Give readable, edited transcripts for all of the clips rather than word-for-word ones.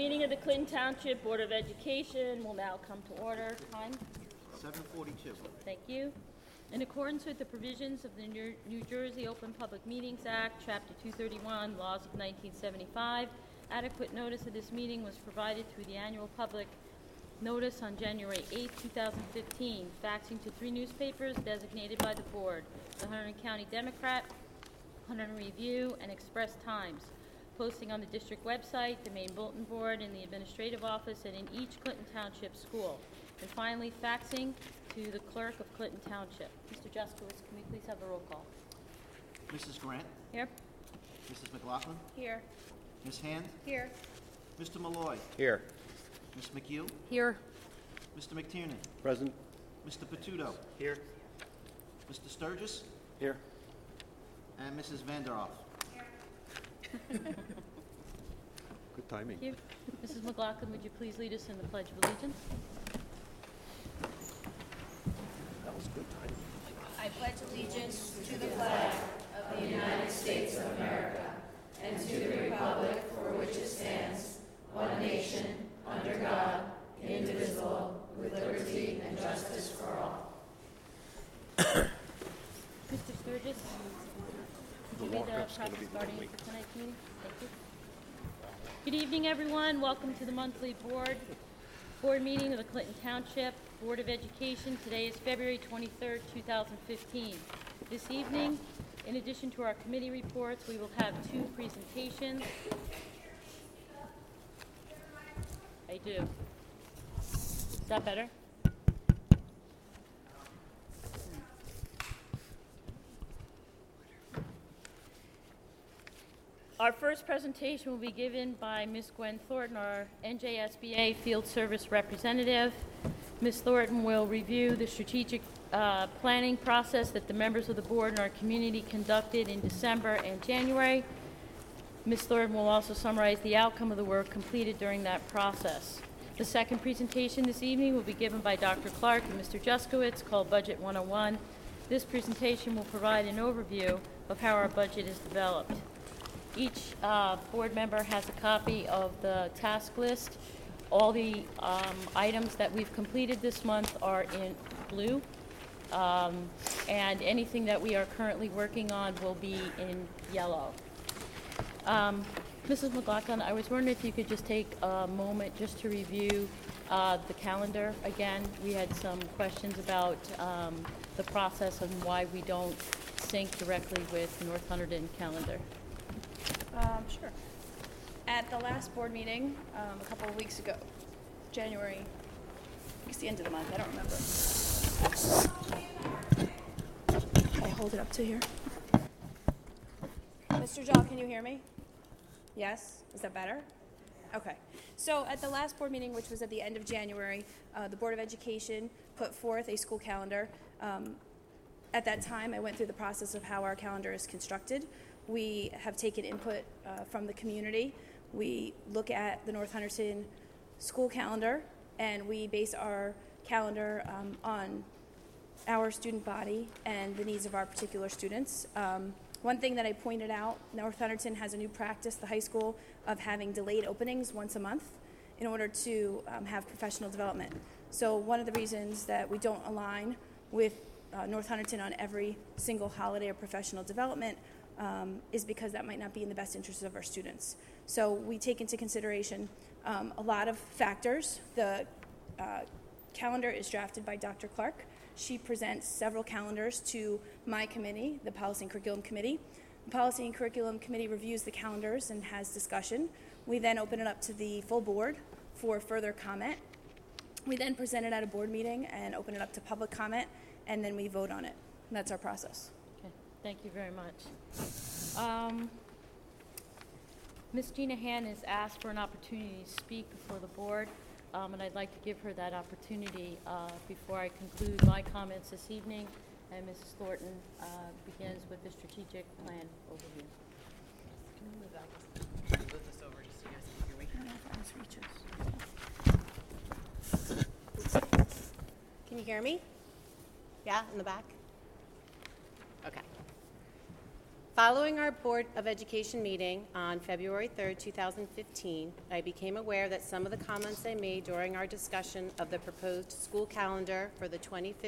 meeting of the Clinton Township Board of Education will now come to order. Time? 7:42. Thank you. In accordance with the provisions of the New Jersey Open Public Meetings Act, Chapter 231, Laws of 1975, adequate notice of this meeting was provided through the annual public notice on January 8, 2015, faxing to 3 newspapers designated by the board: the Hunterdon County Democrat, Hunterdon Review, and Express Times, posting on the district website, the main bulletin board, in the administrative office, and in each Clinton Township school. And finally, faxing to the clerk of Clinton Township. Mr. Juskowitz, can we please have a roll call? Mrs. Grant? Here. Mrs. McLaughlin? Here. Ms. Hand? Here. Mr. Malloy? Here. Ms. McHugh? Here. Mr. McTiernan? Present. Mr. Patudo? Here. Mr. Sturgis? Here. And Mrs. Vanderoff? Good timing. Thank you. Mrs. McLaughlin, would you please lead us in the Pledge of Allegiance? That was good timing. I pledge allegiance to the flag of the United States of America and to the republic for which it stands, one nation, under God, indivisible, with liberty and justice for all. Mr. Sturgis, would you read the process starting for tonight's meeting? Thank you. Good evening, everyone. Welcome to the monthly board meeting of the Clinton Township Board of Education. Today is February 23rd, 2015. This evening, in addition to our committee reports, we will have 2 presentations. I do. Is that better? Our first presentation will be given by Ms. Gwen Thornton, our NJSBA Field Service Representative. Ms. Thornton will review the strategic planning process that the members of the board and our community conducted in December and January. Ms. Thornton will also summarize the outcome of the work completed during that process. The second presentation this evening will be given by Dr. Clark and Mr. Juskowitz, called Budget 101. This presentation will provide an overview of how our budget is developed. Each board member has a copy of the task list. All the items that we've completed this month are in blue, and anything that we are currently working on will be in yellow. Mrs. McLaughlin, I was wondering if you could just take a moment just to review the calendar again. We had some questions about the process and why we don't sync directly with the North Hunterdon calendar. Sure. At the last board meeting, a couple of weeks ago, January, I guess the end of the month, I don't remember. Can I hold it up to here? Mr. Jaw, can you hear me? Yes? Is that better? Okay. So at the last board meeting, which was at the end of January, the Board of Education put forth a school calendar. At that time, I went through the process of how our calendar is constructed. We have taken input from the community. We look at the North Hunterdon school calendar, and we base our calendar on our student body and the needs of our particular students. One thing that I pointed out, North Hunterdon has a new practice, the high school, of having delayed openings once a month in order to have professional development. So one of the reasons that we don't align with North Hunterdon on every single holiday of professional development is because that might not be in the best interest of our students. So we take into consideration a lot of factors. The calendar is drafted by Dr. Clark. She presents several calendars to my committee, the Policy and Curriculum Committee. The Policy and Curriculum Committee reviews the calendars and has discussion. We then open it up to the full board for further comment. We then present it at a board meeting and open it up to public comment, and then we vote on it. And that's our process. Thank you very much. Ms. Gina Han has asked for an opportunity to speak before the board, and I'd like to give her that opportunity before I conclude my comments this evening. And Mrs. Thornton begins with the strategic plan overview. Can we move out? Move this over just so you guys can hear me? I don't know if ours reaches. Can you hear me? Yeah, in the back? Okay. Following our Board of Education meeting on February 3rd, 2015, I became aware that some of the comments I made during our discussion of the proposed school calendar for the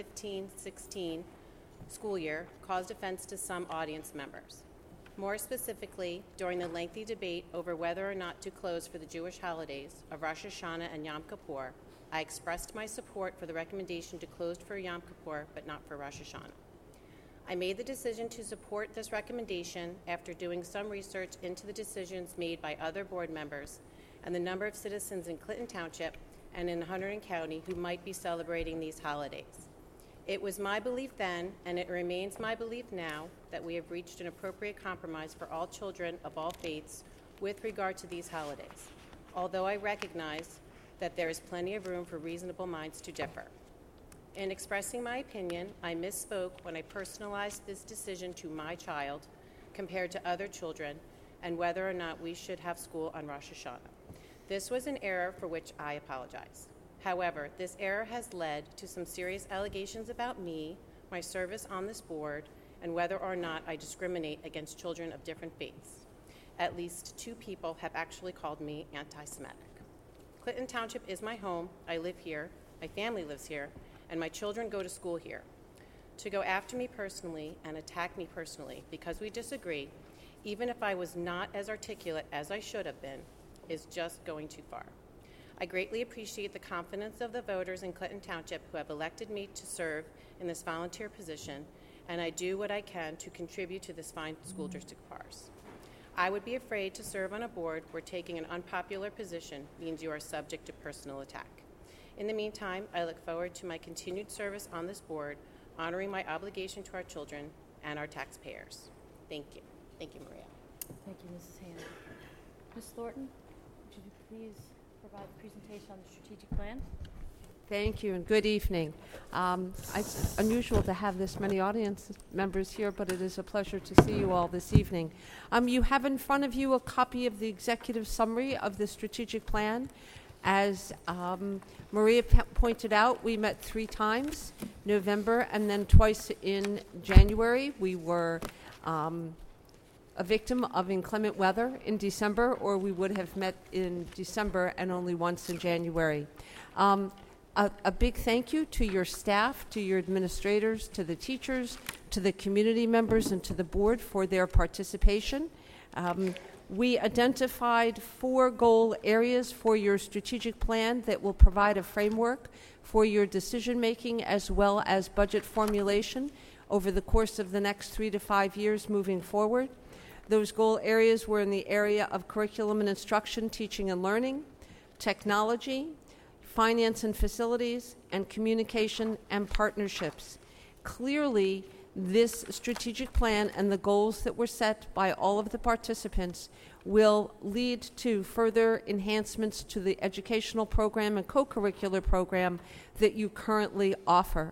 2015-16 school year caused offense to some audience members. More specifically, during the lengthy debate over whether or not to close for the Jewish holidays of Rosh Hashanah and Yom Kippur, I expressed my support for the recommendation to close for Yom Kippur but not for Rosh Hashanah. I made the decision to support this recommendation after doing some research into the decisions made by other board members and the number of citizens in Clinton Township and in Hunterdon County who might be celebrating these holidays. It was my belief then, and it remains my belief now, that we have reached an appropriate compromise for all children of all faiths with regard to these holidays, although I recognize that there is plenty of room for reasonable minds to differ. In expressing my opinion, I misspoke when I personalized this decision to my child compared to other children and whether or not we should have school on Rosh Hashanah. This was an error for which I apologize. However, this error has led to some serious allegations about me, my service on this board, and whether or not I discriminate against children of different faiths. At least 2 people have actually called me anti-Semitic. Clinton Township is my home. I live here. My family lives here. And my children go to school here. To go after me personally and attack me personally because we disagree, even if I was not as articulate as I should have been, is just going too far. I greatly appreciate the confidence of the voters in Clinton Township who have elected me to serve in this volunteer position, and I do what I can to contribute to this fine school district of ours. I would be afraid to serve on a board where taking an unpopular position means you are subject to personal attack. In the meantime, I look forward to my continued service on this board, honoring my obligation to our children and our taxpayers. Thank you. Thank you, Maria. Thank you, Mrs. Hanna. Ms. Thornton, would you please provide a presentation on the strategic plan? Thank you and good evening. It's unusual to have this many audience members here, but it is a pleasure to see you all this evening. You have in front of you a copy of the executive summary of the strategic plan. As Maria pointed out, we met 3 times, November and then twice in January. We were a victim of inclement weather in December, or we would have met in December and only once in January. A big thank you to your staff, to your administrators, to the teachers, to the community members, and to the board for their participation. We identified 4 goal areas for your strategic plan that will provide a framework for your decision making as well as budget formulation over the course of the next 3 to 5 years moving forward. Those goal areas were in the area of curriculum and instruction, teaching and learning, technology, finance and facilities, and communication and partnerships. Clearly, this strategic plan and the goals that were set by all of the participants will lead to further enhancements to the educational program and co-curricular program that you currently offer.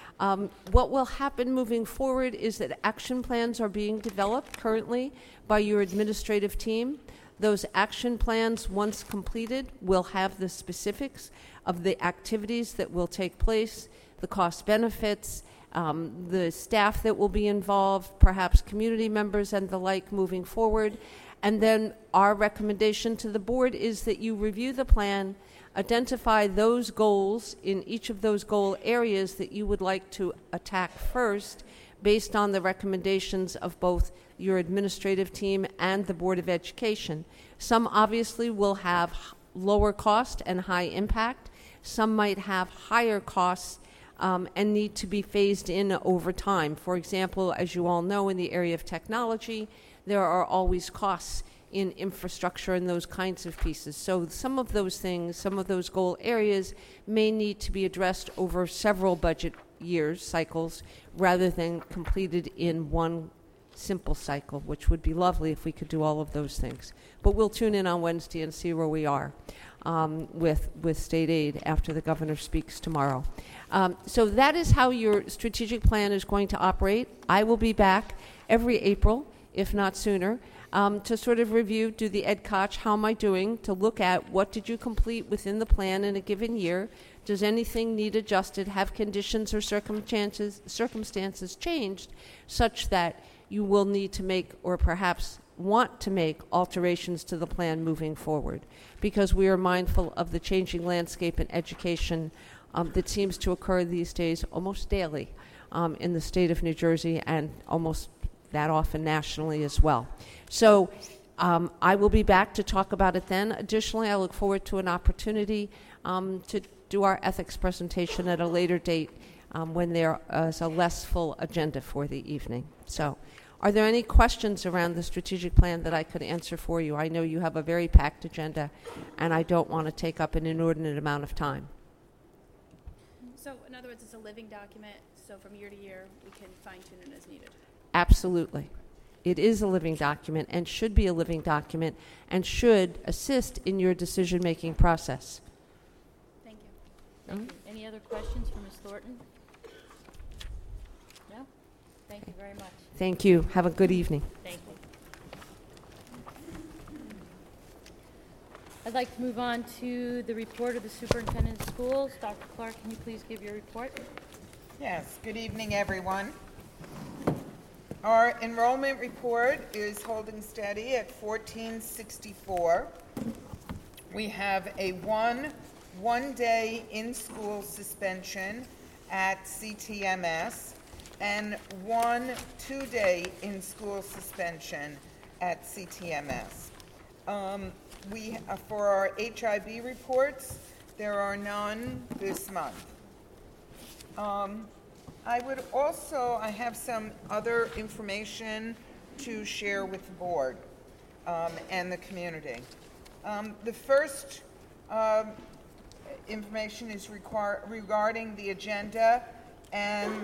What will happen moving forward is that action plans are being developed currently by your administrative team. Those action plans, once completed, will have the specifics of the activities that will take place, the cost benefits, the staff that will be involved, perhaps community members and the like moving forward. And then our recommendation to the board is that you review the plan, identify those goals in each of those goal areas that you would like to attack first based on the recommendations of both your administrative team and the Board of Education. Some obviously will have lower cost and high impact. Some might have higher costs and need to be phased in over time. For example, as you all know, in the area of technology, there are always costs in infrastructure and those kinds of pieces. So some of those things, some of those goal areas may need to be addressed over several budget years, cycles, rather than completed in one simple cycle, which would be lovely if we could do all of those things. But we'll tune in on Wednesday and see where we are with state aid after the governor speaks tomorrow. So that is how your strategic plan is going to operate. I will be back every April, if not sooner, to sort of review, do the Ed Koch, how am I doing, to look at what did you complete within the plan in a given year. Does anything need adjusted? Have conditions or circumstances changed such that you will need to make, or perhaps want to make, alterations to the plan moving forward, because we are mindful of the changing landscape in education that seems to occur these days almost daily in the state of New Jersey, and almost that often nationally as well. So I will be back to talk about it then. Additionally, I look forward to an opportunity to do our ethics presentation at a later date when there is a less full agenda for the evening. So are there any questions around the strategic plan that I could answer for you? I know you have a very packed agenda, and I don't want to take up an inordinate amount of time. So, in other words, it's a living document, so from year to year, we can fine-tune it as needed. Absolutely. It is a living document and should be a living document and should assist in your decision-making process. Thank you. Thank you. Any other questions for Ms. Thornton? No? Thank you very much. Thank you. Have a good evening. Thank you. I'd like to move on to the report of the superintendent of schools. Dr. Clark, can you please give your report? Yes, good evening, everyone. Our enrollment report is holding steady at 1464. We have a one-day in-school suspension at CTMS and one two-day in-school suspension at CTMS. For our HIB reports, there are none this month. I have some other information to share with the board and the community. The first information is regarding the agenda and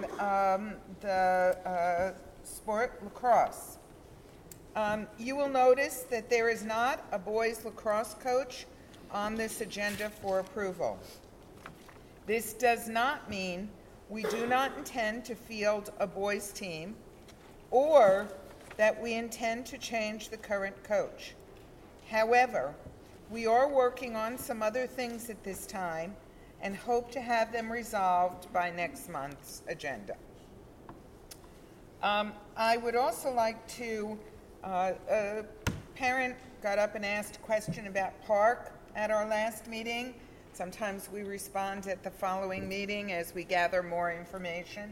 the sport lacrosse. You will notice that there is not a boys lacrosse coach on this agenda for approval. This does not mean we do not intend to field a boys team or that we intend to change the current coach. However, we are working on some other things at this time and hope to have them resolved by next month's agenda. I would also like to, a parent got up and asked a question about Park at our last meeting. Sometimes we respond at the following meeting as we gather more information.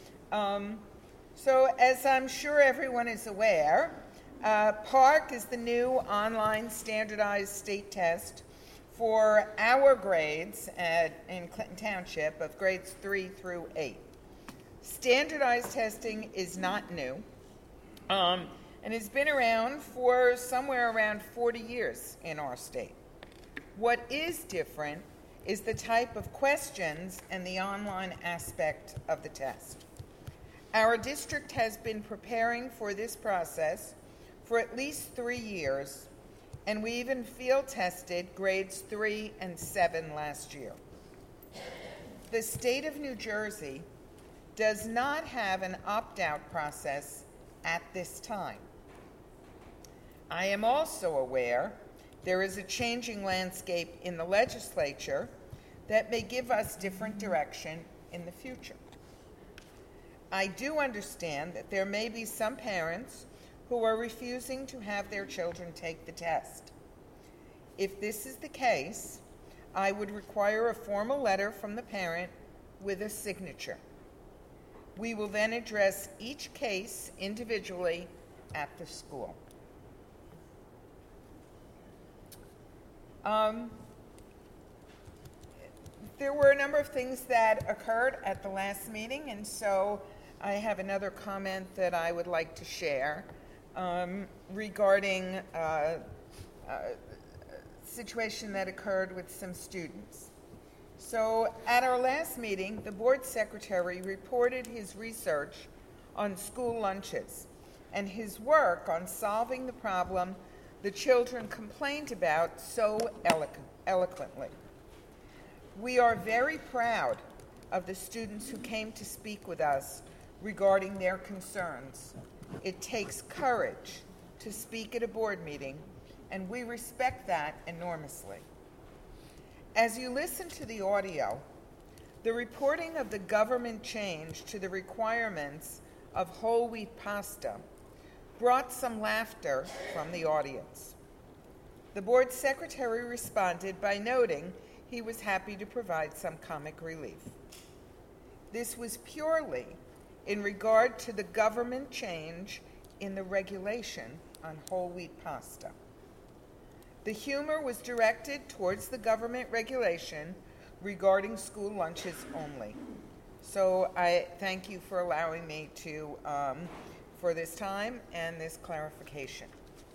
So as I'm sure everyone is aware, Park is the new online standardized state test for our grades in Clinton Township of grades 3 through 8. Standardized testing is not new and has been around for somewhere around 40 years in our state. What is different is the type of questions and the online aspect of the test. Our district has been preparing for this process for at least 3 years, and we even field tested grades 3 and 7 last year. The state of New Jersey does not have an opt-out process at this time. I am also aware there is a changing landscape in the legislature that may give us different direction in the future. I do understand that there may be some parents who are refusing to have their children take the test. If this is the case, I would require a formal letter from the parent with a signature. We will then address each case individually at the school. There were a number of things that occurred at the last meeting, and so I have another comment that I would like to share regarding a situation that occurred with some students. So at our last meeting, the board secretary reported his research on school lunches and his work on solving the problem the children complained about so eloquently. We are very proud of the students who came to speak with us regarding their concerns. It takes courage to speak at a board meeting, and we respect that enormously. As you listen to the audio, the reporting of the government change to the requirements of whole wheat pasta brought some laughter from the audience. The board secretary responded by noting he was happy to provide some comic relief. This was purely in regard to the government change in the regulation on whole wheat pasta. The humor was directed towards the government regulation regarding school lunches only. So I thank you for allowing me to, for this time and this clarification.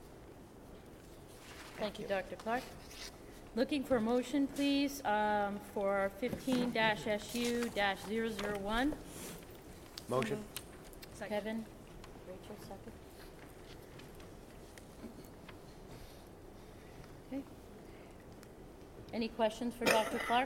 Thank you, Dr. Clark. Looking for a motion, please, for 15-SU-001. Motion. Kevin, Rachel, second. Okay. Any questions for Dr. Clark?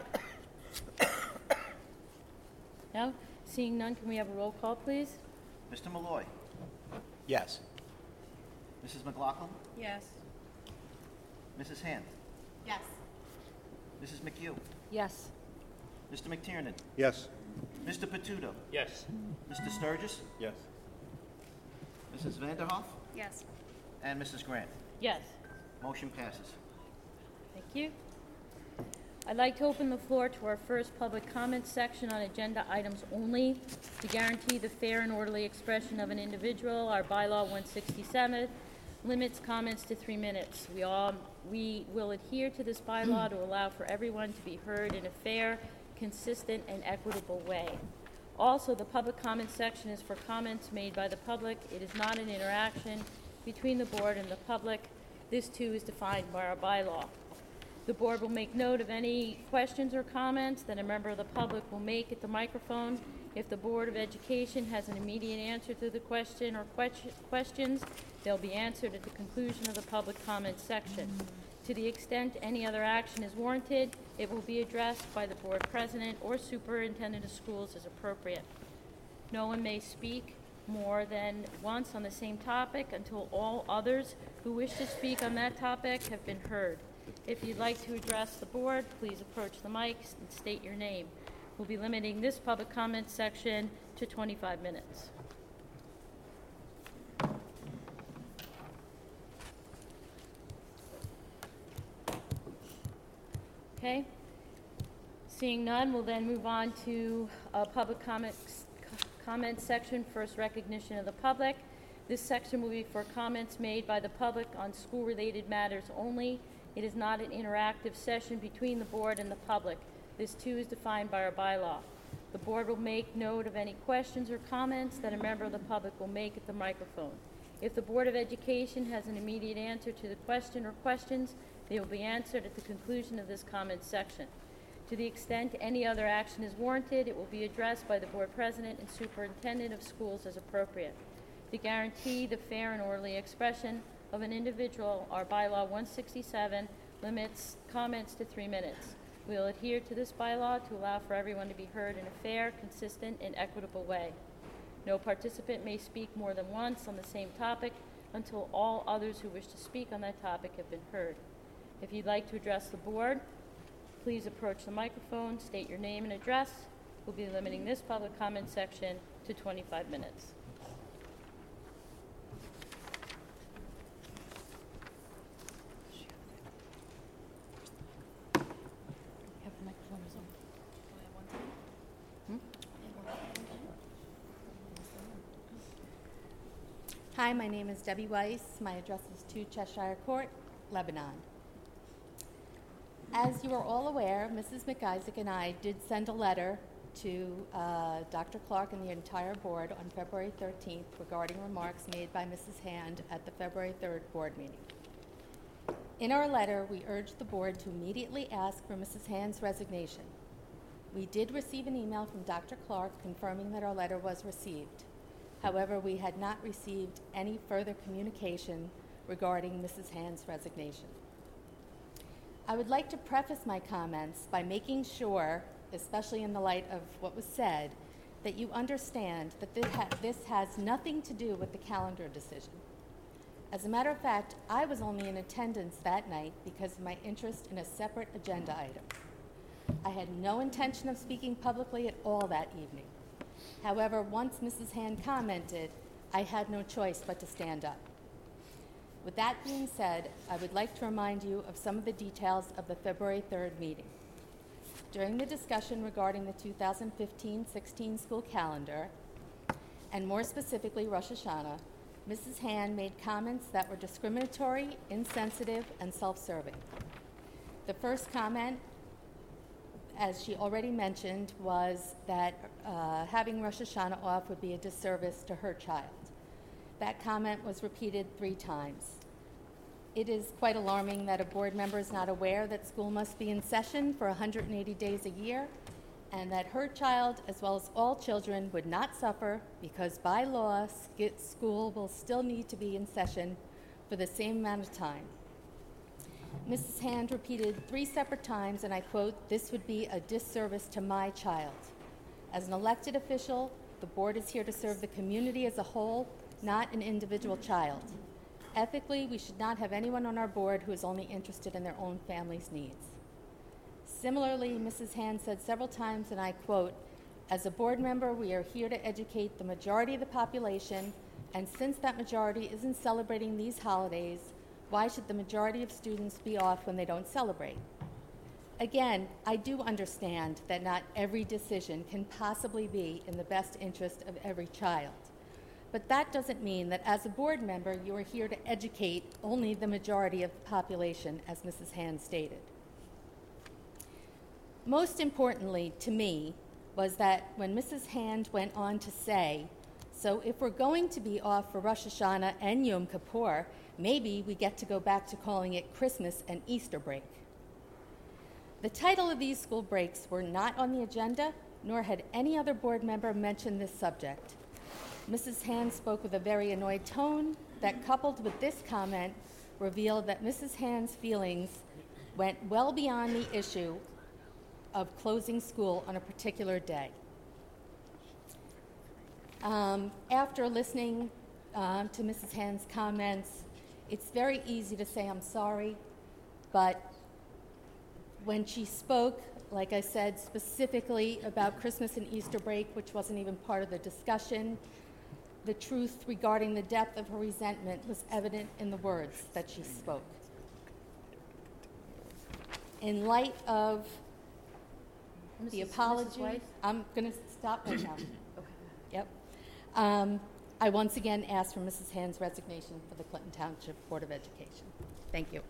No? Seeing none, can we have a roll call, please? Mr. Malloy. Yes. Mrs. McLaughlin. Yes. Mrs. Hand. Yes. Mrs. McHugh. Yes. Mr. McTiernan. Yes. Mr. Patudo. Yes. Mr. Sturgis. Yes. Mrs. Vanderhoff. Yes. And Mrs. Grant. Yes. Motion passes. Thank you. I'd like to open the floor to our first public comment section on agenda items only. To guarantee the fair and orderly expression of an individual, our bylaw 167 limits comments to 3 minutes. We will adhere to this bylaw to allow for everyone to be heard in a fair, consistent, and equitable way. Also, the public comment section is for comments made by the public. It is not an interaction between the board and the public. This too is defined by our bylaw. The board will make note of any questions or comments that a member of the public will make at the microphone. If the Board of Education has an immediate answer to the question or questions, they'll be answered at the conclusion of the public comment section. To the extent any other action is warranted, it will be addressed by the board president or superintendent of schools as appropriate. No one may speak more than once on the same topic until all others who wish to speak on that topic have been heard. If you'd like to address the board, please approach the mic and state your name. We'll be limiting this public comment section to 25 minutes. Okay. Seeing none, we'll then move on to public comment section, first recognition of the public. This section will be for comments made by the public on school-related matters only. It is not an interactive session between the board and the public. This too is defined by our bylaw. The board will make note of any questions or comments that a member of the public will make at the microphone. If the Board of Education has an immediate answer to the question or questions, they will be answered at the conclusion of this comment section. To the extent any other action is warranted, it will be addressed by the board president and superintendent of schools as appropriate. To guarantee the fair and orderly expression of an individual, our bylaw 167 limits comments to 3 minutes. We will adhere to this bylaw to allow for everyone to be heard in a fair, consistent, and equitable way. No participant may speak more than once on the same topic until all others who wish to speak on that topic have been heard. If you'd like to address the board, please approach the microphone, state your name and address. We'll be limiting this public comment section to 25 minutes. Hi, my name is Debbie Weiss. My address is 2 Cheshire Court, Lebanon. As you are all aware, Mrs. McIsaac and I did send a letter to Dr. Clark and the entire board on February 13th regarding remarks made by Mrs. Hand at the February 3rd board meeting. In our letter, we urged the board to immediately ask for Mrs. Hand's resignation. We did receive an email from Dr. Clark confirming that our letter was received. However, we had not received any further communication regarding Mrs. Hand's resignation. I would like to preface my comments by making sure, especially in the light of what was said, that you understand that this has nothing to do with the calendar decision. As a matter of fact, I was only in attendance that night because of my interest in a separate agenda item. I had no intention of speaking publicly at all that evening. However, once Mrs. Hand commented, I had no choice but to stand up. With that being said, I would like to remind you of some of the details of the February 3rd meeting. During the discussion regarding the 2015-16 school calendar, and more specifically Rosh Hashanah, Mrs. Hand made comments that were discriminatory, insensitive, and self-serving. The first comment, as she already mentioned, was that having Rosh Hashanah off would be a disservice to her child. That comment was repeated 3 times. It is quite alarming that a board member is not aware that school must be in session for 180 days a year, and that her child, as well as all children, would not suffer because by law, school will still need to be in session for the same amount of time. Mrs. Hand repeated 3 separate times, and I quote, "This would be a disservice to my child." As an elected official, the board is here to serve the community as a whole, not an individual child. Ethically, we should not have anyone on our board who is only interested in their own family's needs. Similarly, Mrs. Hand said several times, and I quote, "As a board member, we are here to educate the majority of the population, and since that majority isn't celebrating these holidays, why should the majority of students be off when they don't celebrate?" Again, I do understand that not every decision can possibly be in the best interest of every child. But that doesn't mean that as a board member, you are here to educate only the majority of the population, as Mrs. Hand stated. Most importantly to me was that when Mrs. Hand went on to say, "So if we're going to be off for Rosh Hashanah and Yom Kippur, maybe we get to go back to calling it Christmas and Easter break." The title of these school breaks were not on the agenda, nor had any other board member mentioned this subject. Mrs. Hand spoke with a very annoyed tone that, coupled with this comment, revealed that Mrs. Hand's feelings went well beyond the issue of closing school on a particular day. After listening to Mrs. Hand's comments, it's very easy to say I'm sorry, but when she spoke, like I said, specifically about Christmas and Easter break, which wasn't even part of the discussion, the truth regarding the depth of her resentment was evident in the words that she spoke. In light of the apology, Weiss? I'm going to stop right now. Okay. Yep. I once again ask for Mrs. Hand's resignation for the Clinton Township Board of Education. Thank you.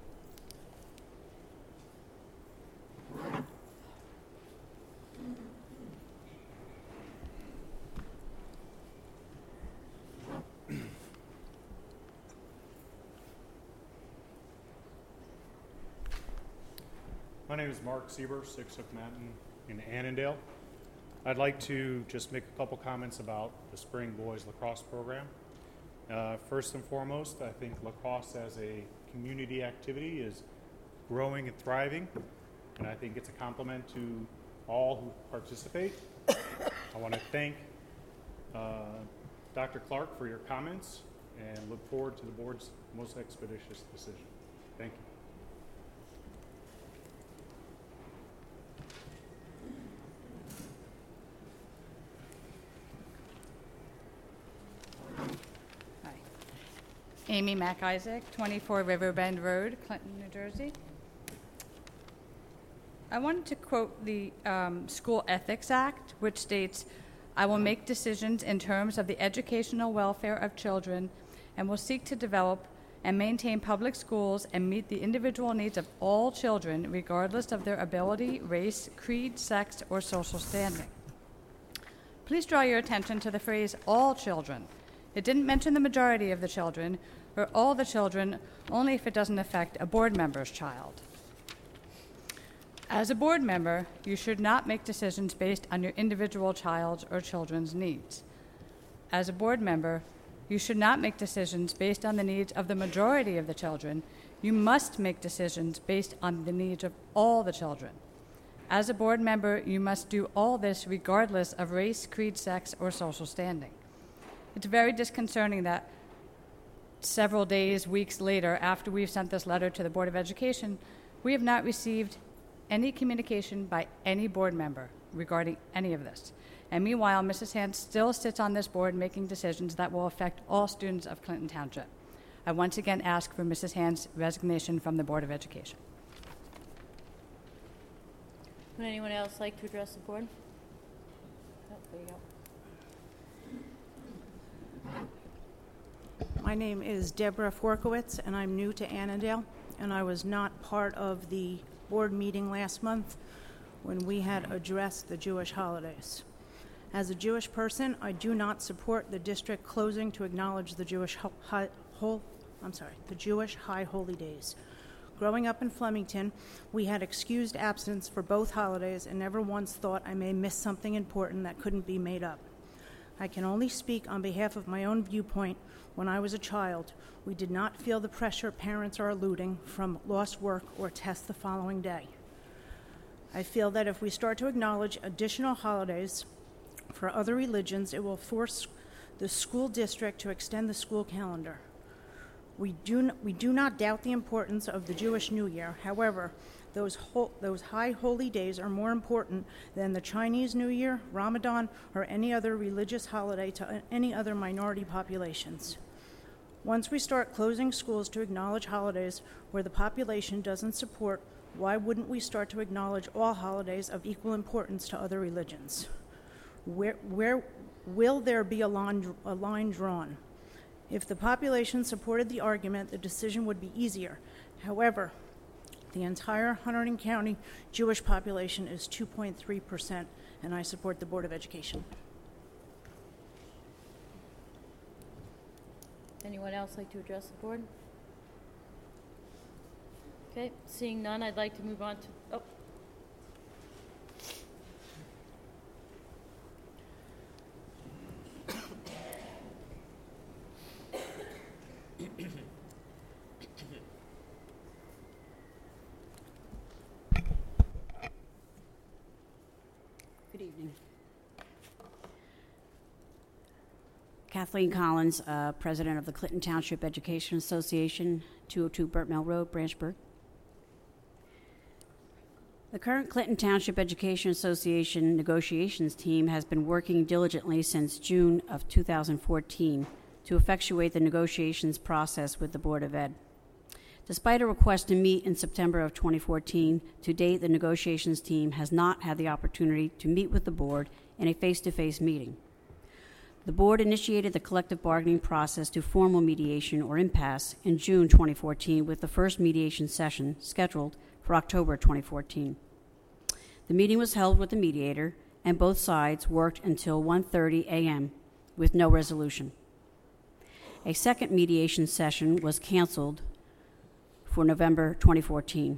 My name is Mark Sieber, 6 Hook Mountain in Annandale. I'd like to just make a couple comments about the Spring Boys Lacrosse program. First and foremost, I think lacrosse as a community activity is growing and thriving, and I think it's a compliment to all who participate. I want to thank Dr. Clark for your comments and look forward to the board's most expeditious decision. Thank you. Amy MacIsaac, 24 Riverbend Road, Clinton, New Jersey. I wanted to quote the School Ethics Act, which states, "I will make decisions in terms of the educational welfare of children and will seek to develop and maintain public schools and meet the individual needs of all children, regardless of their ability, race, creed, sex, or social standing." Please draw your attention to the phrase all children. It didn't mention the majority of the children or all the children, only if it doesn't affect a board member's child. As a board member, you should not make decisions based on your individual child's or children's needs. As a board member, you should not make decisions based on the needs of the majority of the children. You must make decisions based on the needs of all the children. As a board member, you must do all this regardless of race, creed, sex, or social standing. It's very disconcerting that several days, weeks later, after we've sent this letter to the Board of Education, we have not received any communication by any board member regarding any of this. And meanwhile, Mrs. Hand still sits on this board making decisions that will affect all students of Clinton Township. I once again ask for Mrs. Hand's resignation from the Board of Education. Would anyone else like to address the board? Oh, there you go. My name is Deborah Forkowitz, and I'm new to Annandale, and I was not part of the board meeting last month when we had addressed the Jewish holidays. As a Jewish person, I do not support the district closing to acknowledge the Jewish High Holy Days. Growing up in Flemington, we had excused absence for both holidays and never once thought I may miss something important that couldn't be made up. I can only speak on behalf of my own viewpoint. When I was a child, we did not feel the pressure parents are alluding from lost work or tests the following day. I feel that if we start to acknowledge additional holidays for other religions, it will force the school district to extend the school calendar. We do not doubt the importance of the Jewish New Year. However, those high holy days are more important than the Chinese New Year, Ramadan, or any other religious holiday to any other minority populations. Once we start closing schools to acknowledge holidays where the population doesn't support, why wouldn't we start to acknowledge all holidays of equal importance to other religions? Where will there be a line drawn? If the population supported the argument, the decision would be easier. However, the entire Hunterdon County Jewish population is 2.3%, and I support the Board of Education. Anyone else like to address the board? Okay, seeing none, I'd like to move on to, Good evening. Kathleen Collins, President of the Clinton Township Education Association, 202 Burt Mill Road, Branchburg. The current Clinton Township Education Association negotiations team has been working diligently since June of 2014 to effectuate the negotiations process with the Board of Ed. Despite a request to meet in September of 2014, to date the negotiations team has not had the opportunity to meet with the board in a face-to-face meeting. The board initiated the collective bargaining process to formal mediation or impasse in June 2014 with the first mediation session scheduled for October 2014. The meeting was held with the mediator, and both sides worked until 1:30 a.m. with no resolution. A second mediation session was canceled for November 2014.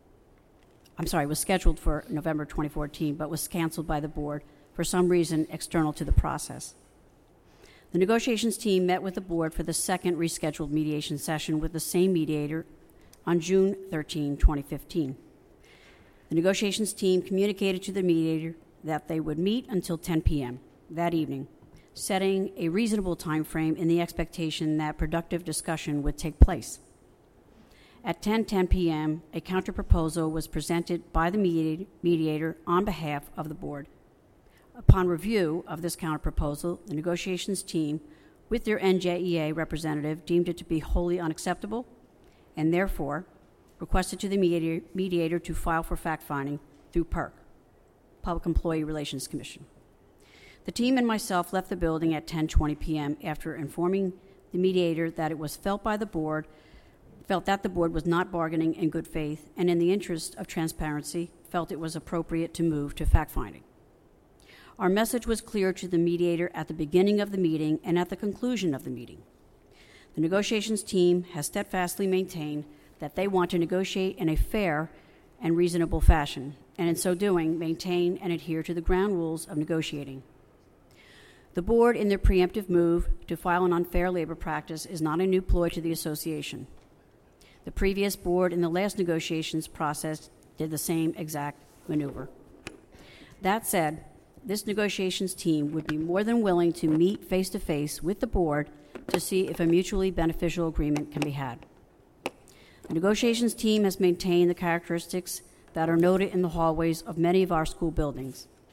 Was scheduled for November 2014, but was canceled by the board for some reason external to the process. The negotiations team met with the board for the second rescheduled mediation session with the same mediator on June 13, 2015. The negotiations team communicated to the mediator that they would meet until 10 p.m. that evening, setting a reasonable time frame in the expectation that productive discussion would take place. At 10:10 p.m., a counterproposal was presented by the mediator on behalf of the board. Upon review of this counterproposal, the negotiations team, with their NJEA representative, deemed it to be wholly unacceptable and therefore requested to the mediator to file for fact-finding through PERC, Public Employee Relations Commission. The team and myself left the building at 10:20 p.m. after informing the mediator that it was felt that the board was not bargaining in good faith and in the interest of transparency felt it was appropriate to move to fact-finding. Our message was clear to the mediator at the beginning of the meeting and at the conclusion of the meeting. The negotiations team has steadfastly maintained that they want to negotiate in a fair and reasonable fashion, and in so doing, maintain and adhere to the ground rules of negotiating. The board, in their preemptive move to file an unfair labor practice, is not a new ploy to the association. The previous board in the last negotiations process did the same exact maneuver. That said, this negotiations team would be more than willing to meet face-to-face with the board to see if a mutually beneficial agreement can be had. The negotiations team has maintained the characteristics that are noted in the hallways of many of our school buildings: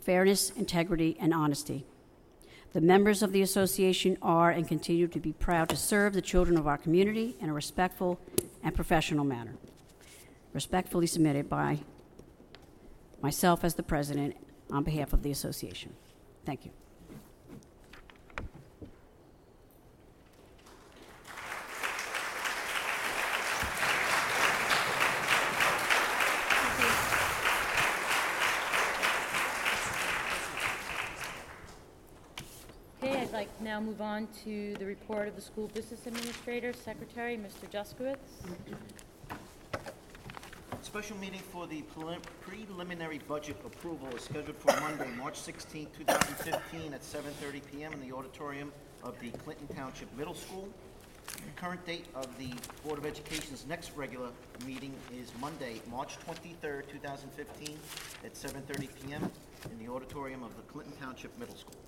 fairness, integrity, and honesty. The members of the association are and continue to be proud to serve the children of our community in a respectful and professional manner. Respectfully submitted by myself as the president on behalf of the association. Thank you. Okay, I'd like to now move on to the report of the School Business Administrator, Secretary, Mr. Juskowitz. Special meeting for the preliminary budget approval is scheduled for Monday, March 16, 2015, at 7:30 p.m. in the auditorium of the Clinton Township Middle School. The current date of the Board of Education's next regular meeting is Monday, March 23, 2015, at 7:30 p.m. in the auditorium of the Clinton Township Middle School.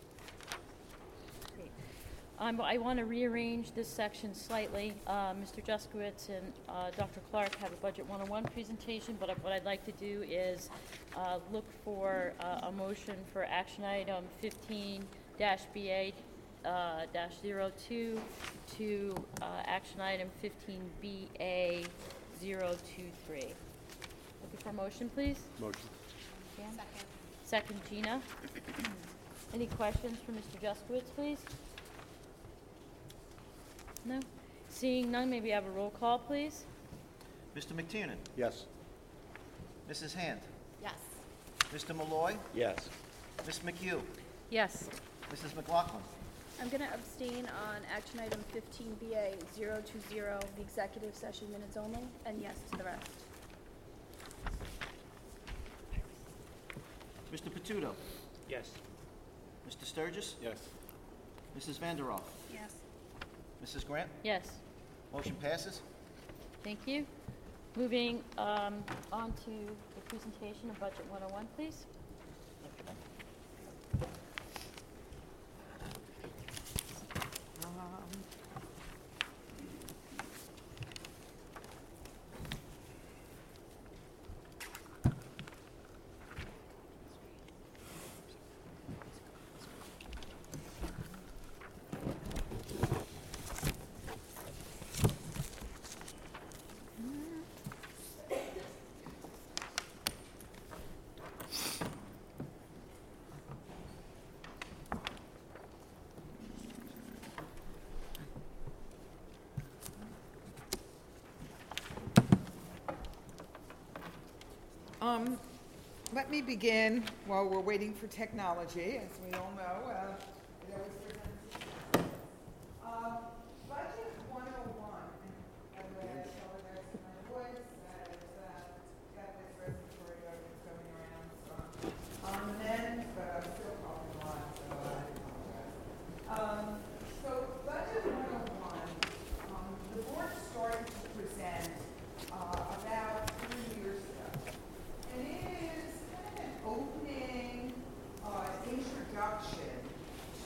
I want to rearrange this section slightly. Mr. Juskowitz and Dr. Clark have a Budget 101 presentation, but what I'd like to do is look for a motion for action item 15-BA-02 to action item 15-BA-023. Looking for a motion, please? Motion. Dan? Second, Gina. Any questions for Mr. Juskowitz, please? No? Seeing none, may we have a roll call, please? Mr. McTiernan? Yes. Mrs. Hand? Yes. Mr. Malloy? Yes. Ms. McHugh? Yes. Mrs. McLaughlin? I'm going to abstain on action item 15BA020, the executive session minutes only, and yes to the rest. Mr. Patuto? Yes. Mr. Sturgis? Yes. Mrs. Vanderhoff? Yes. Mrs. Grant? Yes. Motion passes. Thank you. Moving on to the presentation of Budget 101, please. Let me begin while we're waiting for technology. As we all know, it always presents. Budget 101. By the way, I apologize for my voice. Got this respiratory bug that's going around, so I'm on the mend, but I'm still coughing a lot, so I apologize. So Budget 101, the board started to present about 3 years ago. And it is kind of an opening introduction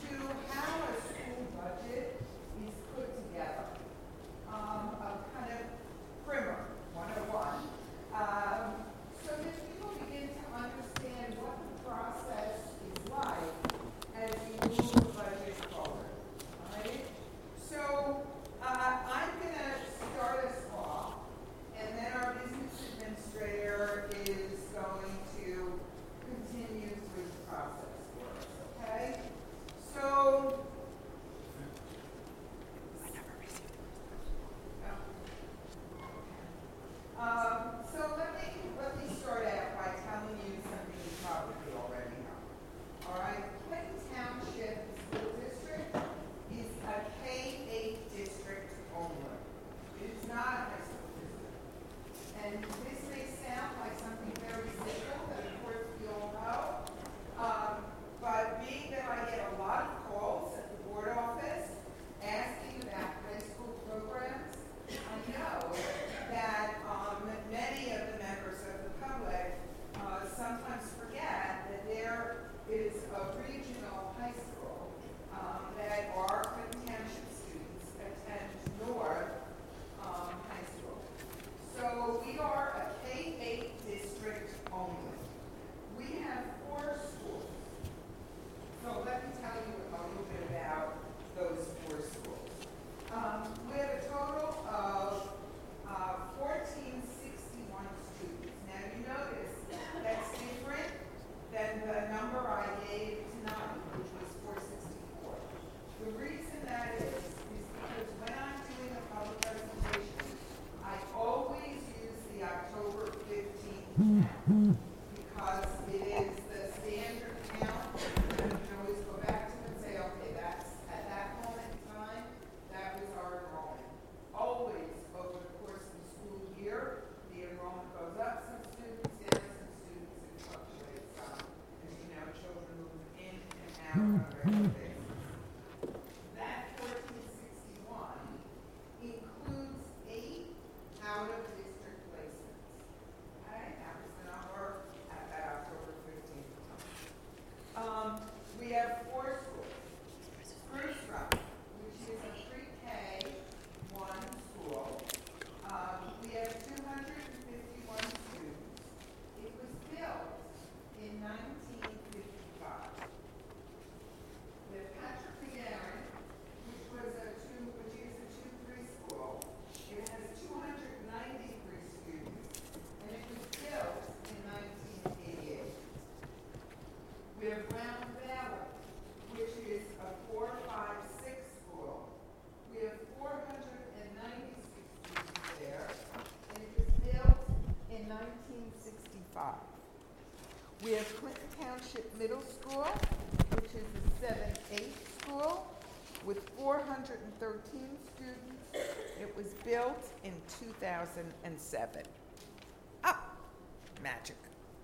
We have Clinton Township Middle School, which is a 7-8 school with 413 students. It was built in 2007. Ah, magic.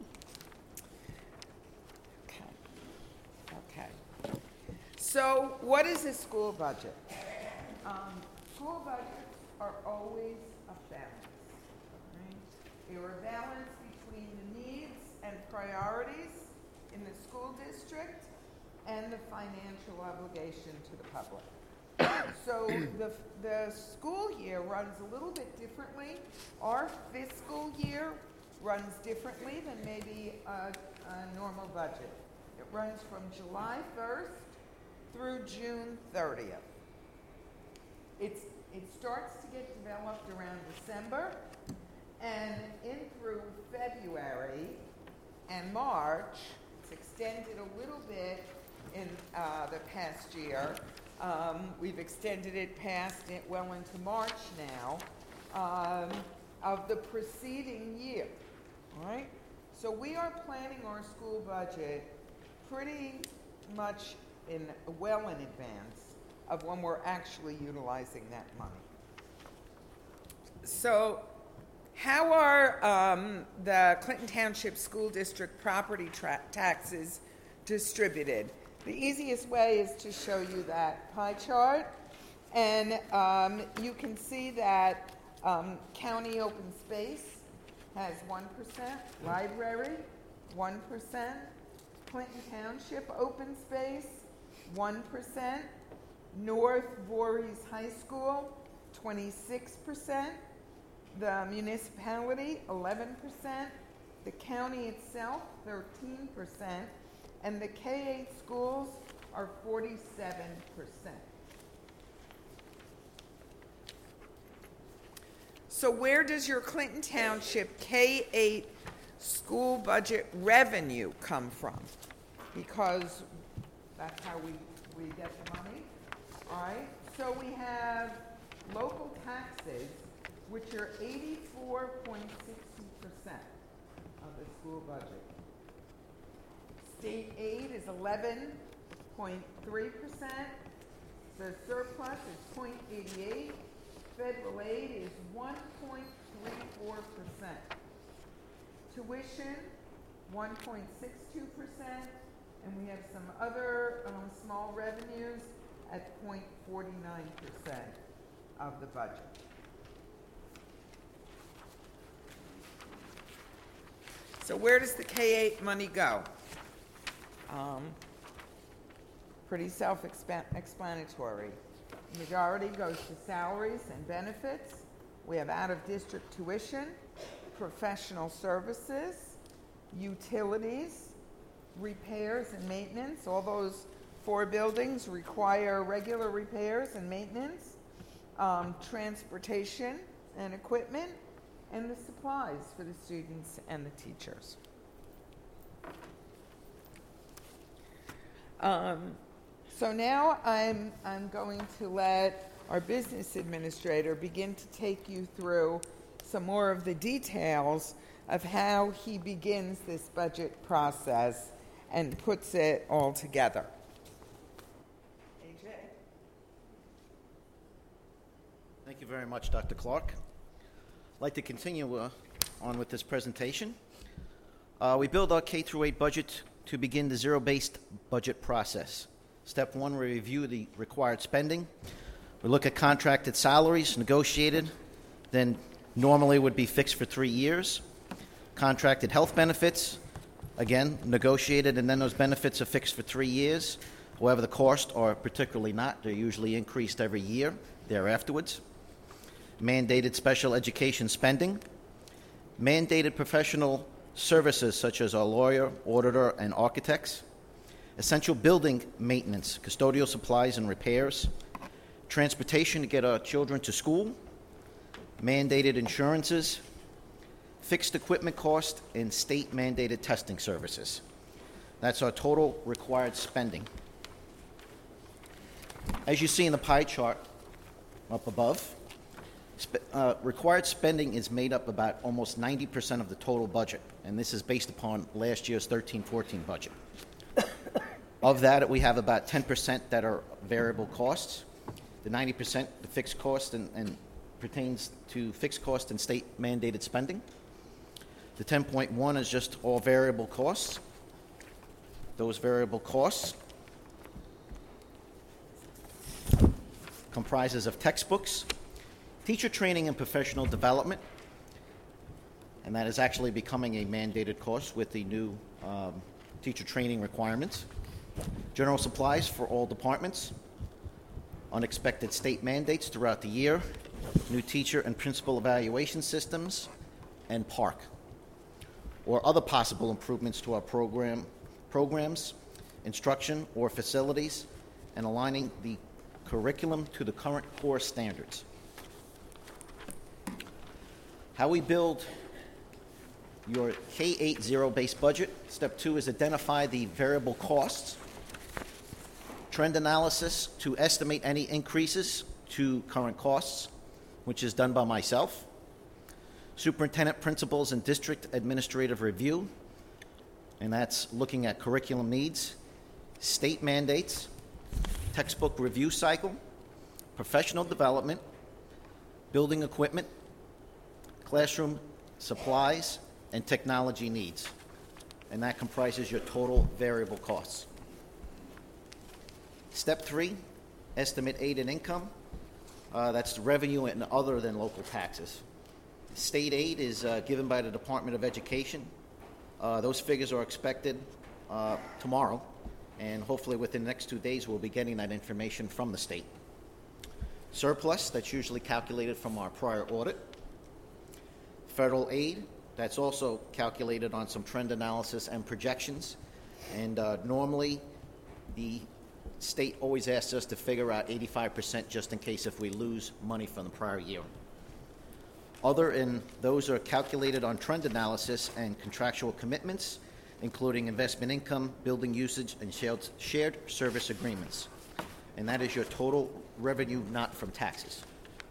Okay. So what is a school budget? School budgets are always a balance. Right? They are a balance between the needs and priorities in the school district and the financial obligation to the public. So the school year runs a little bit differently. Our fiscal year runs differently than maybe a normal budget. It runs from July 1st through June 30th. It starts to get developed around December, and in through February and March. It's extended a little bit in the past year. We've extended it past it well into March now of the preceding year. All right? So we are planning our school budget pretty much well in advance of when we're actually utilizing that money. So how are the Clinton Township School District property taxes distributed? The easiest way is to show you that pie chart. And you can see that county open space has 1%, library, 1%, Clinton Township open space, 1%, North Voorhees High School, 26%, the municipality, 11%, the county itself, 13%, and the K-8 schools are 47%. So where does your Clinton Township K-8 school budget revenue come from? Because that's how we get the money. All right, so we have local taxes, which are 84.60% of the school budget. State aid is 11.3%. The surplus is 0.88. Federal aid is 1.34%. Tuition, 1.62%. And we have some other small revenues at 0.49% of the budget. So where does the K-8 money go? Pretty self-explanatory. The majority goes to salaries and benefits. We have out-of-district tuition, professional services, utilities, repairs and maintenance. All those 4 buildings require regular repairs and maintenance, transportation and equipment, and the supplies for the students and the teachers. So now I'm going to let our business administrator begin to take you through some more of the details of how he begins this budget process and puts it all together. AJ? Thank you very much, Dr. Clark. I'd like to continue on with this presentation. We build our K-8 budget to begin the zero-based budget process. Step 1, we review the required spending. We look at contracted salaries, negotiated, then normally would be fixed for 3 years. Contracted health benefits, again, negotiated, and then those benefits are fixed for 3 years. However, the costs are particularly not. They're usually increased every year thereafterwards. Mandated special education spending. Mandated professional services such as our lawyer, auditor, and architects. Essential building maintenance, custodial supplies and repairs. Transportation to get our children to school. Mandated insurances. Fixed equipment cost, and state-mandated testing services. That's our total required spending. As you see in the pie chart up above, Required spending is made up about almost 90% of the total budget, and this is based upon last year's 13-14 budget. Of that, we have about 10% that are variable costs. The 90%, the fixed cost, and pertains to fixed cost and state mandated spending. The 10.1 is just all variable costs. Those variable costs comprises of textbooks, teacher training and professional development, and that is actually becoming a mandated cost with the new teacher training requirements. General supplies for all departments, unexpected state mandates throughout the year, new teacher and principal evaluation systems, and park, or other possible improvements to our programs, instruction, or facilities, and aligning the curriculum to the current core standards. How we build your K-8 zero-based budget. Step 2 is identify the variable costs. Trend analysis to estimate any increases to current costs, which is done by myself. Superintendent, principals, and district administrative review, and that's looking at curriculum needs, state mandates, textbook review cycle, professional development, building equipment, classroom supplies, and technology needs. And that comprises your total variable costs. Step 3, estimate aid and income. That's revenue and other than local taxes. State aid is given by the Department of Education. Those figures are expected tomorrow, and hopefully within the next 2 days we'll be getting that information from the state. Surplus, that's usually calculated from our prior audit. Federal aid, that's also calculated on some trend analysis and projections. And normally the state always asks us to figure out 85% just in case if we lose money from the prior year. Other and those are calculated on trend analysis and contractual commitments, including investment income, building usage, and shared service agreements. And that is your total revenue not from taxes.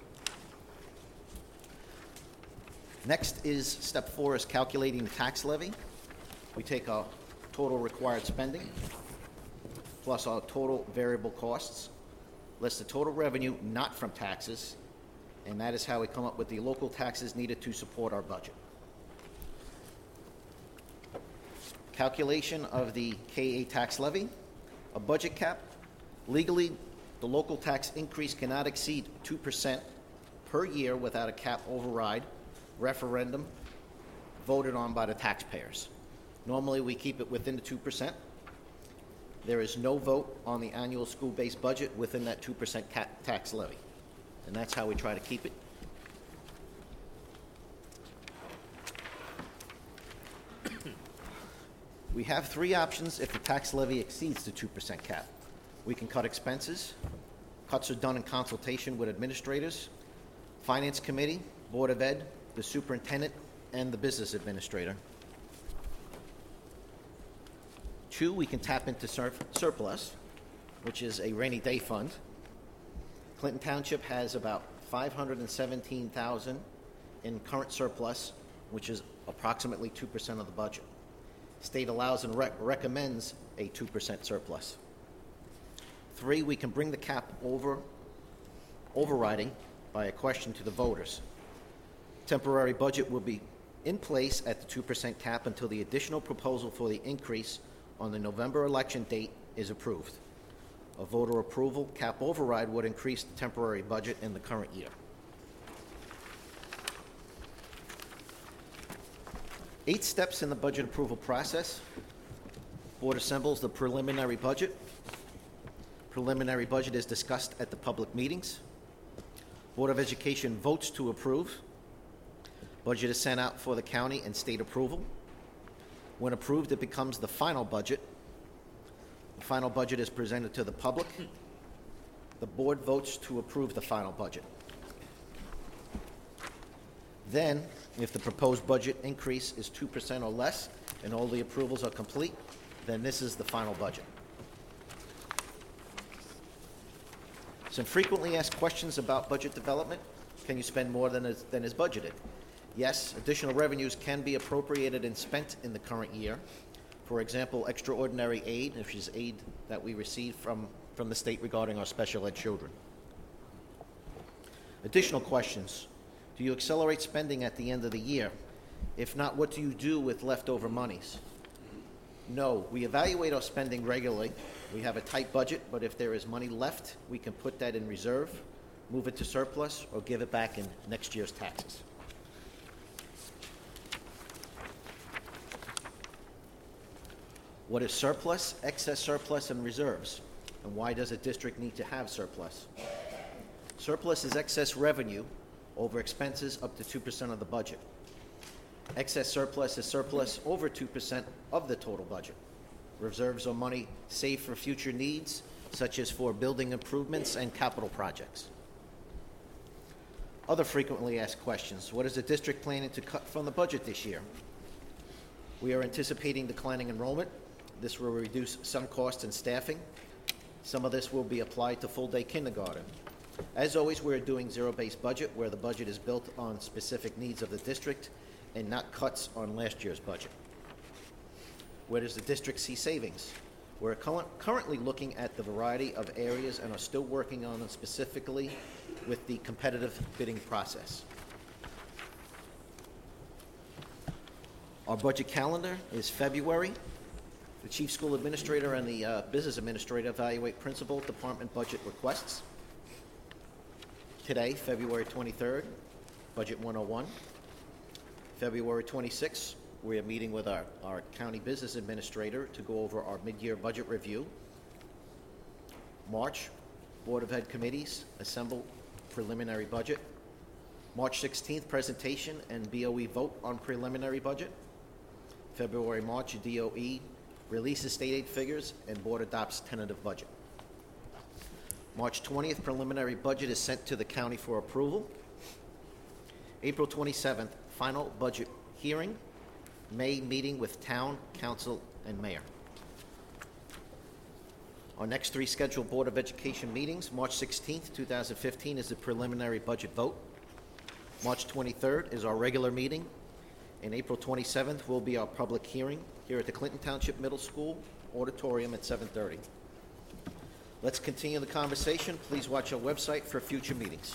Next is step 4 is calculating the tax levy. We take our total required spending plus our total variable costs, less the total revenue not from taxes, and that is how we come up with the local taxes needed to support our budget. Calculation of the K-8 tax levy. A budget cap. Legally, the local tax increase cannot exceed 2% per year without a cap override referendum voted on by the taxpayers. Normally, we keep it within the 2%. There is no vote on the annual school-based budget within that 2% tax levy. And that's how we try to keep it. We have 3 options if the tax levy exceeds the 2% cap. We can cut expenses. Cuts are done in consultation with administrators, Finance Committee, Board of Ed, the superintendent, and the business administrator. 2, we can tap into surplus, which is a rainy day fund. Clinton Township has about $517,000 in current surplus, which is approximately 2% of the budget. State allows and recommends a 2% surplus. 3, we can bring the cap overriding by a question to the voters. Temporary budget will be in place at the 2% cap until the additional proposal for the increase on the November election date is approved. A voter approval cap override would increase the temporary budget in the current year. 8 steps in the budget approval process. Board assembles the preliminary budget. Preliminary budget is discussed at the public meetings. Board of Education votes to approve. Budget is sent out for the county and state approval. When approved, it becomes the final budget. The final budget is presented to the public. The board votes to approve the final budget. Then, if the proposed budget increase is 2% or less and all the approvals are complete, then this is the final budget. Some frequently asked questions about budget development. Can you spend more than is budgeted? Yes, additional revenues can be appropriated and spent in the current year. For example, extraordinary aid, which is aid that we receive from the state regarding our special ed children. Additional questions. Do you accelerate spending at the end of the year? If not, what do you do with leftover monies? No, we evaluate our spending regularly. We have a tight budget, but if there is money left, we can put that in reserve, move it to surplus, or give it back in next year's taxes. What is surplus, excess surplus, and reserves? And why does a district need to have surplus? Surplus is excess revenue over expenses up to 2% of the budget. Excess surplus is surplus over 2% of the total budget. Reserves are money saved for future needs, such as for building improvements and capital projects. Other frequently asked questions. What is the district planning to cut from the budget this year? We are anticipating declining enrollment. This will reduce some costs and staffing. Some of this will be applied to full-day kindergarten. As always, we're doing zero-based budget, where the budget is built on specific needs of the district and not cuts on last year's budget. Where does the district see savings? We're currently looking at the variety of areas and are still working on them specifically with the competitive bidding process. Our budget calendar is February. The chief school administrator and the business administrator evaluate principal department budget requests. Today, February 23rd, Budget 101. February 26th, we are meeting with our county business administrator to go over our mid-year budget review. March, Board of Ed committees assemble preliminary budget. March 16th, presentation and BOE vote on preliminary budget. February, March, DOE releases state aid figures and board adopts tentative budget. March 20th, preliminary budget is sent to the county for approval. April 27th, final budget hearing. May meeting with town, council, and mayor. Our next three scheduled Board of Education meetings. March 16th, 2015 is the preliminary budget vote. March 23rd is our regular meeting. And April 27th will be our public hearing here at the Clinton Township Middle School auditorium at 7:30. Let's continue the conversation. Please watch our website for future meetings.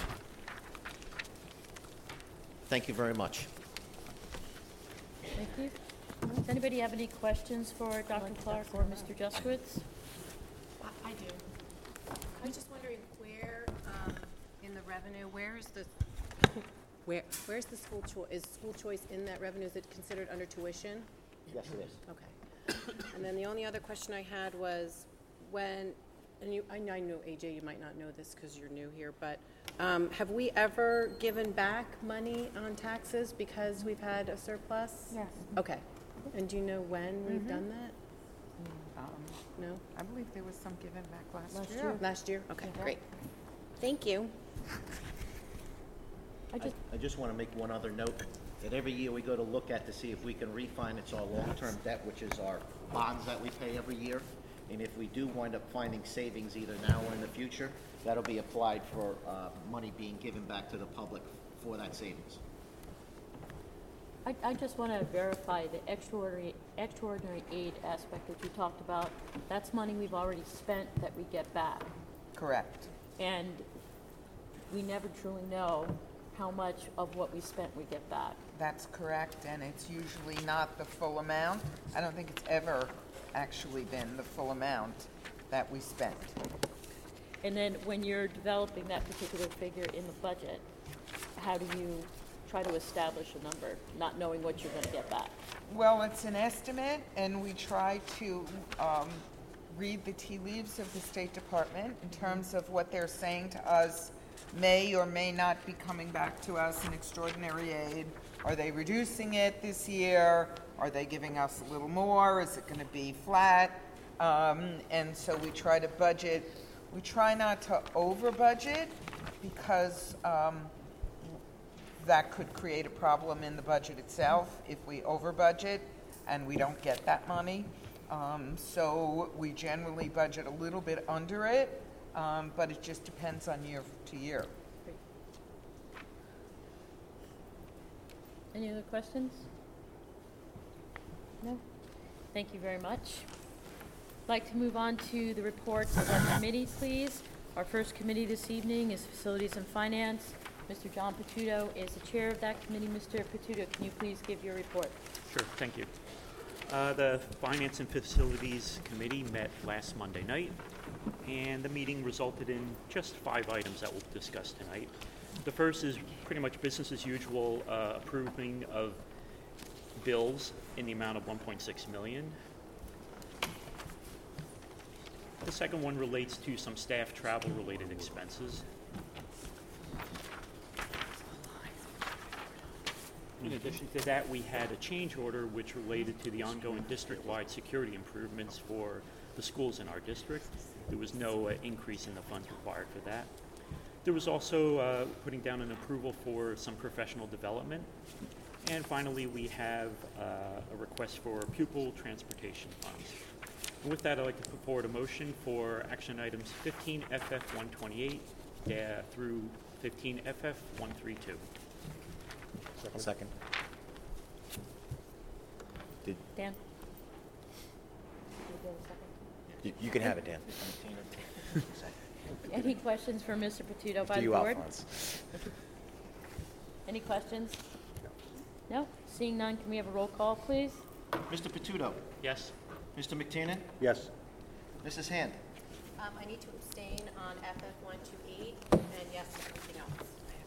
Thank you very much. Thank you. Does anybody have any questions for Dr. Clark or Mr. Juskowitz? I do. I was just wondering where, in the revenue, where's the school choice? Is school choice in that revenue? Is it considered under tuition? Yes, it is. Okay. And then the only other question I had was I know, AJ, you might not know this because you're new here, but have we ever given back money on taxes because we've had a surplus? Yes. Okay. And do you know when we've done that? No? I believe there was some given back last year. Last year? Okay, great. Thank you. I just want to make one other note, that every year we go to look at to see if we can refinance our long-term debt, which is our bonds that we pay every year. And if we do wind up finding savings either now or in the future, that'll be applied for money being given back to the public for that savings. I just want to verify the extraordinary aid aspect that you talked about. That's money we've already spent that we get back. Correct. And we never truly know how much of what we spent we get back. That's correct, and it's usually not the full amount. I don't think it's ever actually been the full amount that we spent. And then when you're developing that particular figure in the budget, how do you try to establish a number, not knowing what you're going to get back? Well, it's an estimate, and we try to read the tea leaves of the State Department in terms of what they're saying to us may or may not be coming back to us in extraordinary aid. Are they reducing it this year? Are they giving us a little more? Is it going to be flat? And so we try to budget. We try not to over budget because that could create a problem in the budget itself if we over budget and we don't get that money. So we generally budget a little bit under it, but it just depends on year to year. Any other questions? No? Thank you very much. I'd like to move on to the reports of our committees, please. Our first committee this evening is Facilities and Finance. Mr. John Patuto is the chair of that committee. Mr. Patuto, can you please give your report? Sure, thank you. The Finance and Facilities Committee met last Monday night, and the meeting resulted in just 5 items that we'll discuss tonight. The first is pretty much business as usual, approving of bills in the amount of $1.6 million. The second one relates to some staff travel-related expenses. In addition to that, we had a change order which related to the ongoing district-wide security improvements for the schools in our district. There was no increase in the funds required for that. There was also putting down an approval for some professional development. And finally, we have a request for pupil transportation funds. And with that, I'd like to put forward a motion for action items 15 FF 128 through 15 FF 132. Second. Dan? You can have it, Dan. Any questions for Mr. Patuto by Do the you, board? Alphonse. Any questions? No? Seeing none, can we have a roll call, please? Mr. Patuto? Yes. Mr. McTiernan? Yes. Mrs. Hand? I need to abstain on FF 128, and yes to everything else.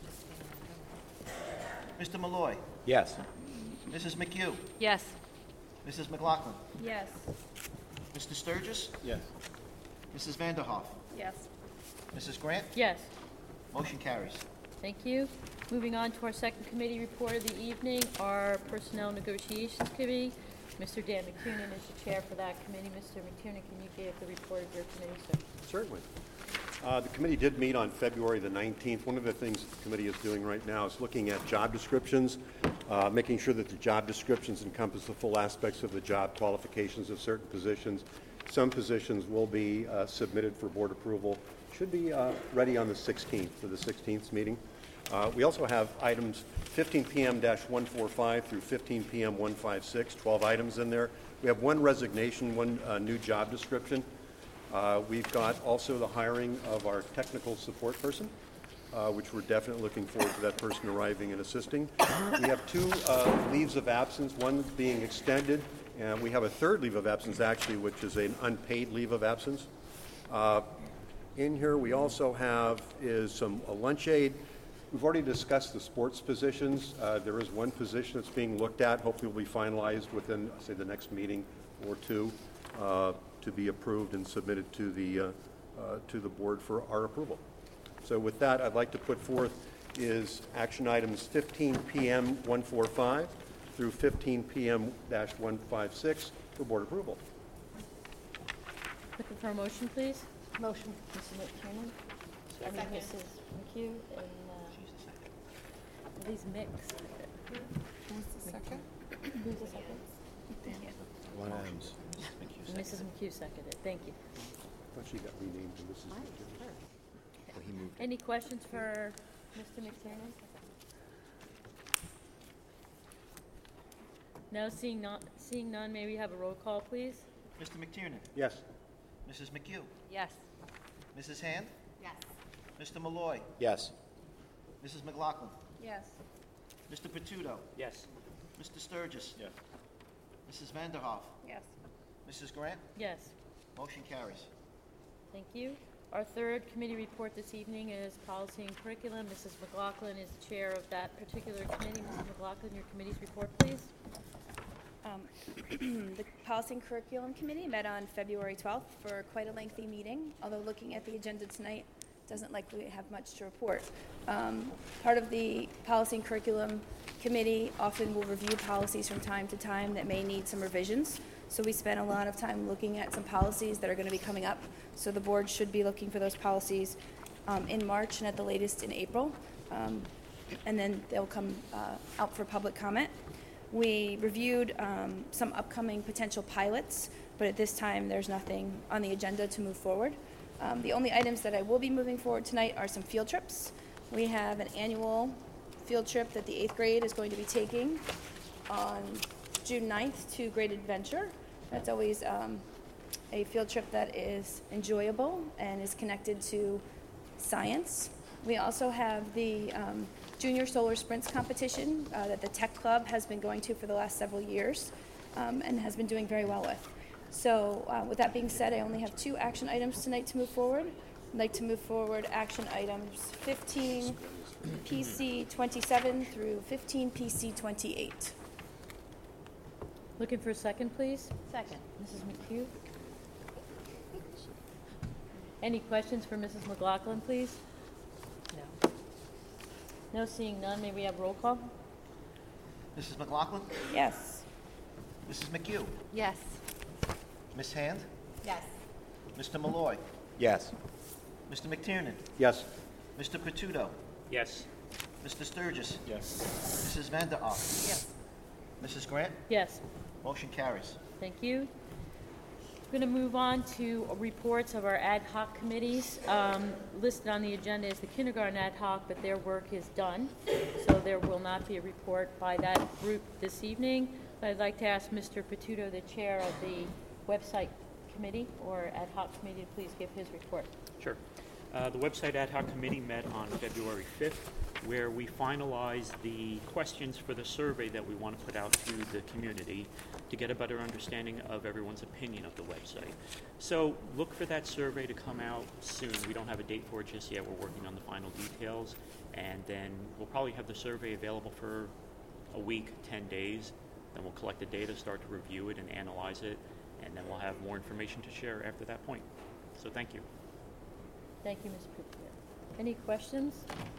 Mr. Malloy? Yes. Mrs. McHugh? Yes. Mrs. McLaughlin? Yes. Mr. Sturgis? Yes. Mrs. Vanderhoff? Yes. Mrs. Grant? Yes. Motion carries. Thank you. Moving on to our second committee report of the evening, our Personnel Negotiations Committee. Mr. Dan McTiernan is the chair for that committee. Mr. McTiernan, can you give the report of your committee, sir? Certainly. The committee did meet on February the 19th. One of the things the committee is doing right now is looking at job descriptions, making sure that the job descriptions encompass the full aspects of the job qualifications of certain positions. Some positions will be submitted for board approval. Should be ready on the 16th for the 16th meeting. We also have items 15 p.m.-145 through 15 p.m.-156, 12 items in there. We have one resignation, one new job description. We've got also the hiring of our technical support person, which we're definitely looking forward to that person arriving and assisting. We have 2 leaves of absence, one being extended, and we have a 3rd leave of absence actually, which is an unpaid leave of absence. In here we also have a lunch aid. We've already discussed the sports positions. There is one position that's being looked at, hopefully will be finalized within, say, the next meeting or 2. To be approved and submitted to the board for our approval. So with that, I'd like to put forth is action items 15 p.m. 145 through 15 p.m.-156 for board approval. Looking for a motion, please? Motion. Mrs. McTiernan? I mean, Mrs. McHugh and, are these mixed? Who's the second? Who's the second? One M's. Mrs. McHugh seconded. Thank you. I thought she got renamed to Mrs. McTiernan. Well, he moved. Any questions for Mr. McTiernan? No, seeing none, may we have a roll call, please? Mr. McTiernan? Yes. Mrs. McHugh? Yes. Mrs. Hand? Yes. Mr. Malloy? Yes. Mrs. McLaughlin? Yes. Mr. Patuto? Yes. Mr. Sturgis? Yes. Mrs. Vanderhoff? Yes. Mrs. Grant? Yes. Motion carries. Thank you. Our third committee report this evening is Policy and Curriculum. Mrs. McLaughlin is the chair of that particular committee. Mrs. McLaughlin, your committee's report, please. The Policy and Curriculum Committee met on February 12th for quite a lengthy meeting, although looking at the agenda tonight doesn't likely have much to report. Part of the Policy and Curriculum Committee often will review policies from time to time that may need some revisions. So we spent a lot of time looking at some policies that are going to be coming up. So the board should be looking for those policies in March and at the latest in April. And then they'll come out for public comment. We reviewed some upcoming potential pilots, but at this time there's nothing on the agenda to move forward. The only items that I will be moving forward tonight are some field trips. We have an annual field trip that the 8th grade is going to be taking on June 9th to Great Adventure. That's always a field trip that is enjoyable and is connected to science. We also have the Junior Solar Sprints competition that the Tech Club has been going to for the last several years and has been doing very well with. So with that being said, I only have 2 action items tonight to move forward. I'd like to move forward action items 15 PC 27 through 15 PC 28. Looking for a second, please? Second. Mrs. McHugh? Any questions for Mrs. McLaughlin, please? No. No, seeing none, may we have roll call? Mrs. McLaughlin? Yes. Mrs. McHugh? Yes. Ms. Hand? Yes. Mr. Malloy? Yes. Mr. McTiernan? Yes. Mr. Patudo? Yes. Mr. Sturgis? Yes. Mrs. Vander Ark? Yes. Mrs. Grant? Yes. Motion carries. Thank you. We're going to move on to reports of our ad hoc committees. Listed on the agenda is the kindergarten ad hoc, but their work is done, so there will not be a report by that group this evening. But I'd like to ask Mr. Patudo, the chair of the website committee or ad hoc committee, to please give his report. Sure. The website ad hoc committee met on February 5th, where we finalized the questions for the survey that we want to put out to the community to get a better understanding of everyone's opinion of the website. So look for that survey to come out soon. We don't have a date for it just yet. We're working on the final details, and then we'll probably have the survey available for a week, 10 days. Then we'll collect the data, start to review it and analyze it, and then we'll have more information to share after that point. So thank you. Thank you, Ms. Pupia. Any questions?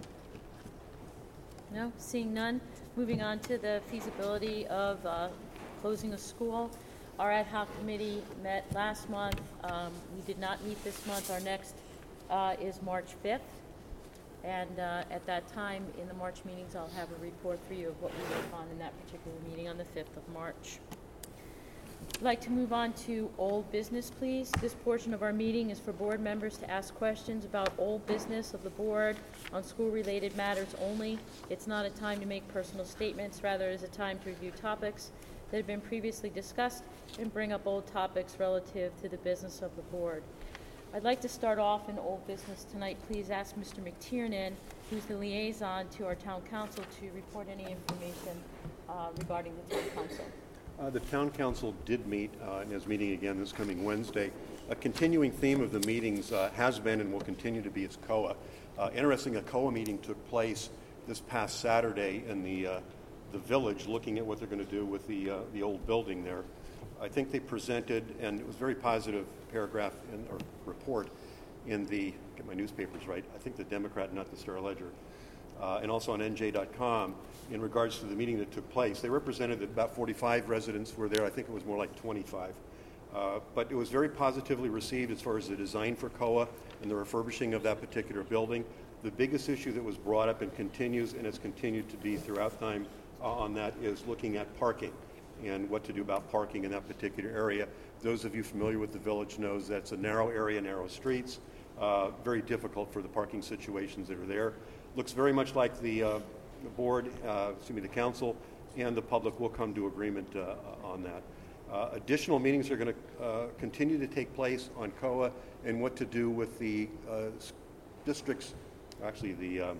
No? Seeing none. Moving on to the feasibility of closing a school. Our ad hoc committee met last month. We did not meet this month. Our next is March 5th. And at that time, in the March meetings, I'll have a report for you of what we work on in that particular meeting on the 5th of March. I'd like to move on to old business, please. This portion of our meeting is for board members to ask questions about old business of the board on school-related matters only. It's not a time to make personal statements. Rather, it is a time to review topics that have been previously discussed and bring up old topics relative to the business of the board. I'd like to start off in old business tonight. Please ask Mr. McTiernan, who's the liaison to our town council, to report any information regarding the town council. The town council did meet and is meeting again this coming Wednesday. A continuing theme of the meetings has been and will continue to be its COA. Interesting, a COA meeting took place this past Saturday in the village, looking at what they're going to do with the old building there. I think they presented, and it was a very positive paragraph or report in the, get my newspapers right, I think the Democrat, not the Star-Ledger, and also on NJ.com in regards to the meeting that took place. They represented that about 45 residents were there. I think it was more like 25. But it was very positively received as far as the design for COA and the refurbishing of that particular building. The biggest issue that was brought up and continues, and has continued to be throughout time on that, is looking at parking and what to do about parking in that particular area. Those of you familiar with the village knows that's a narrow area, narrow streets, very difficult for the parking situations that are there. Looks very much like the board, the council, and the public will come to agreement on that. Additional meetings are going to continue to take place on COA and what to do with the districts, actually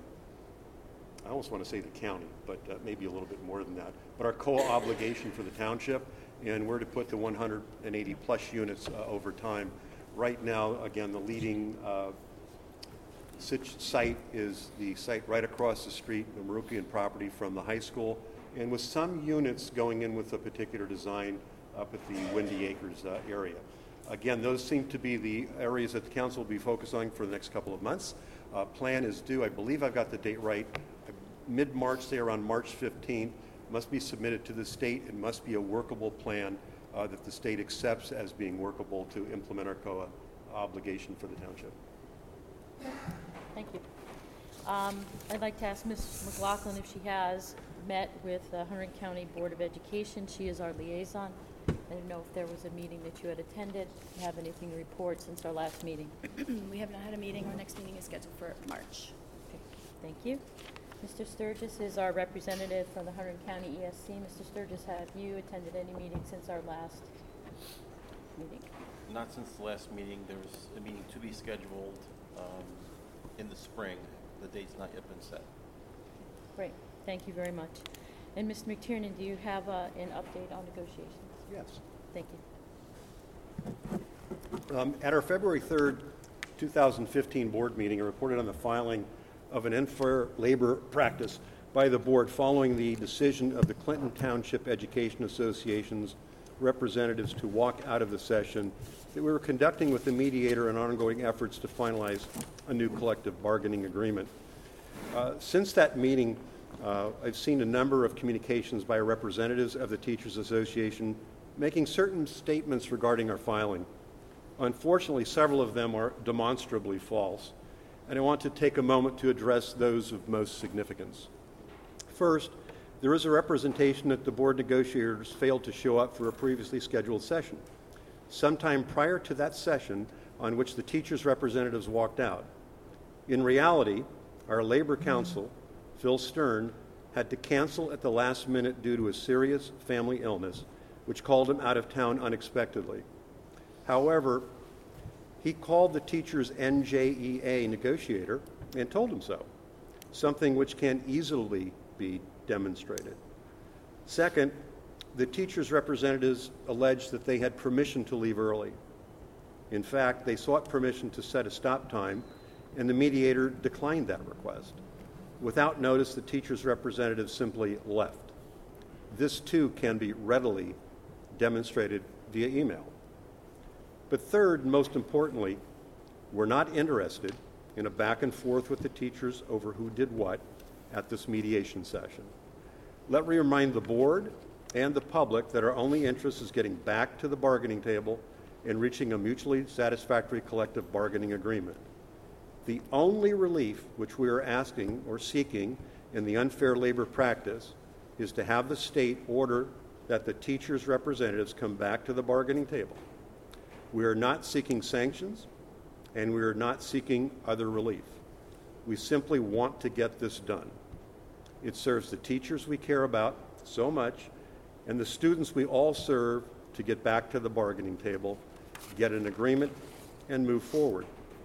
I almost want to say the county, but maybe a little bit more than that. But our COA obligation for the township and where to put the 180 plus units over time. Right now, again, the leading site is the site right across the street, the Marukian property from the high school, and with some units going in with a particular design up at the Windy Acres area. Again, those seem to be the areas that the council will be focused on for the next couple of months. Plan is due, I believe I've got the date right, mid-March, say around March 15th, must be submitted to the state. It must be a workable plan that the state accepts as being workable to implement our COA obligation for the township. Thank you. I'd like to ask Ms. McLaughlin if she has met with the Huron County Board of Education. She is our liaison. I didn't know if there was a meeting that you had attended. Do you have anything to report since our last meeting? We have not had a meeting. Our next meeting is scheduled for March. Okay, thank you. Mr. Sturgis is our representative from the Hunterdon County ESC. Mr. Sturgis, have you attended any meetings since our last meeting? Not since the last meeting. There's a meeting to be scheduled in the spring. The date's not yet been set. Great, thank you very much. And Mr. McTiernan, do you have an update on negotiations? Yes. Thank you. At our February 3rd, 2015 board meeting, I reported on the filing of an unfair labor practice by the board following the decision of the Clinton Township Education Association's representatives to walk out of the session that we were conducting with the mediator and ongoing efforts to finalize a new collective bargaining agreement. Since that meeting, I've seen a number of communications by representatives of the Teachers Association making certain statements regarding our filing. Unfortunately, several of them are demonstrably false, and I want to take a moment to address those of most significance. First, there is a representation that the board negotiators failed to show up for a previously scheduled session, sometime prior to that session on which the teachers' representatives walked out. In reality, our labor counsel, Phil Stern, had to cancel at the last minute due to a serious family illness, which called him out of town unexpectedly. However, he called the teacher's NJEA negotiator and told him so, something which can easily be demonstrated. Second, the teachers' representatives alleged that they had permission to leave early. In fact, they sought permission to set a stop time, and the mediator declined that request. Without notice, the teachers' representatives simply left. This, too, can be readily demonstrated via email. But third, and most importantly, we're not interested in a back and forth with the teachers over who did what at this mediation session. Let me remind the board and the public that our only interest is getting back to the bargaining table and reaching a mutually satisfactory collective bargaining agreement. The only relief which we are asking or seeking in the unfair labor practice is to have the state order that the teachers' representatives come back to the bargaining table. We are not seeking sanctions, and we are not seeking other relief. We simply want to get this done. It serves the teachers we care about so much and the students we all serve to get back to the bargaining table, get an agreement, and move forward.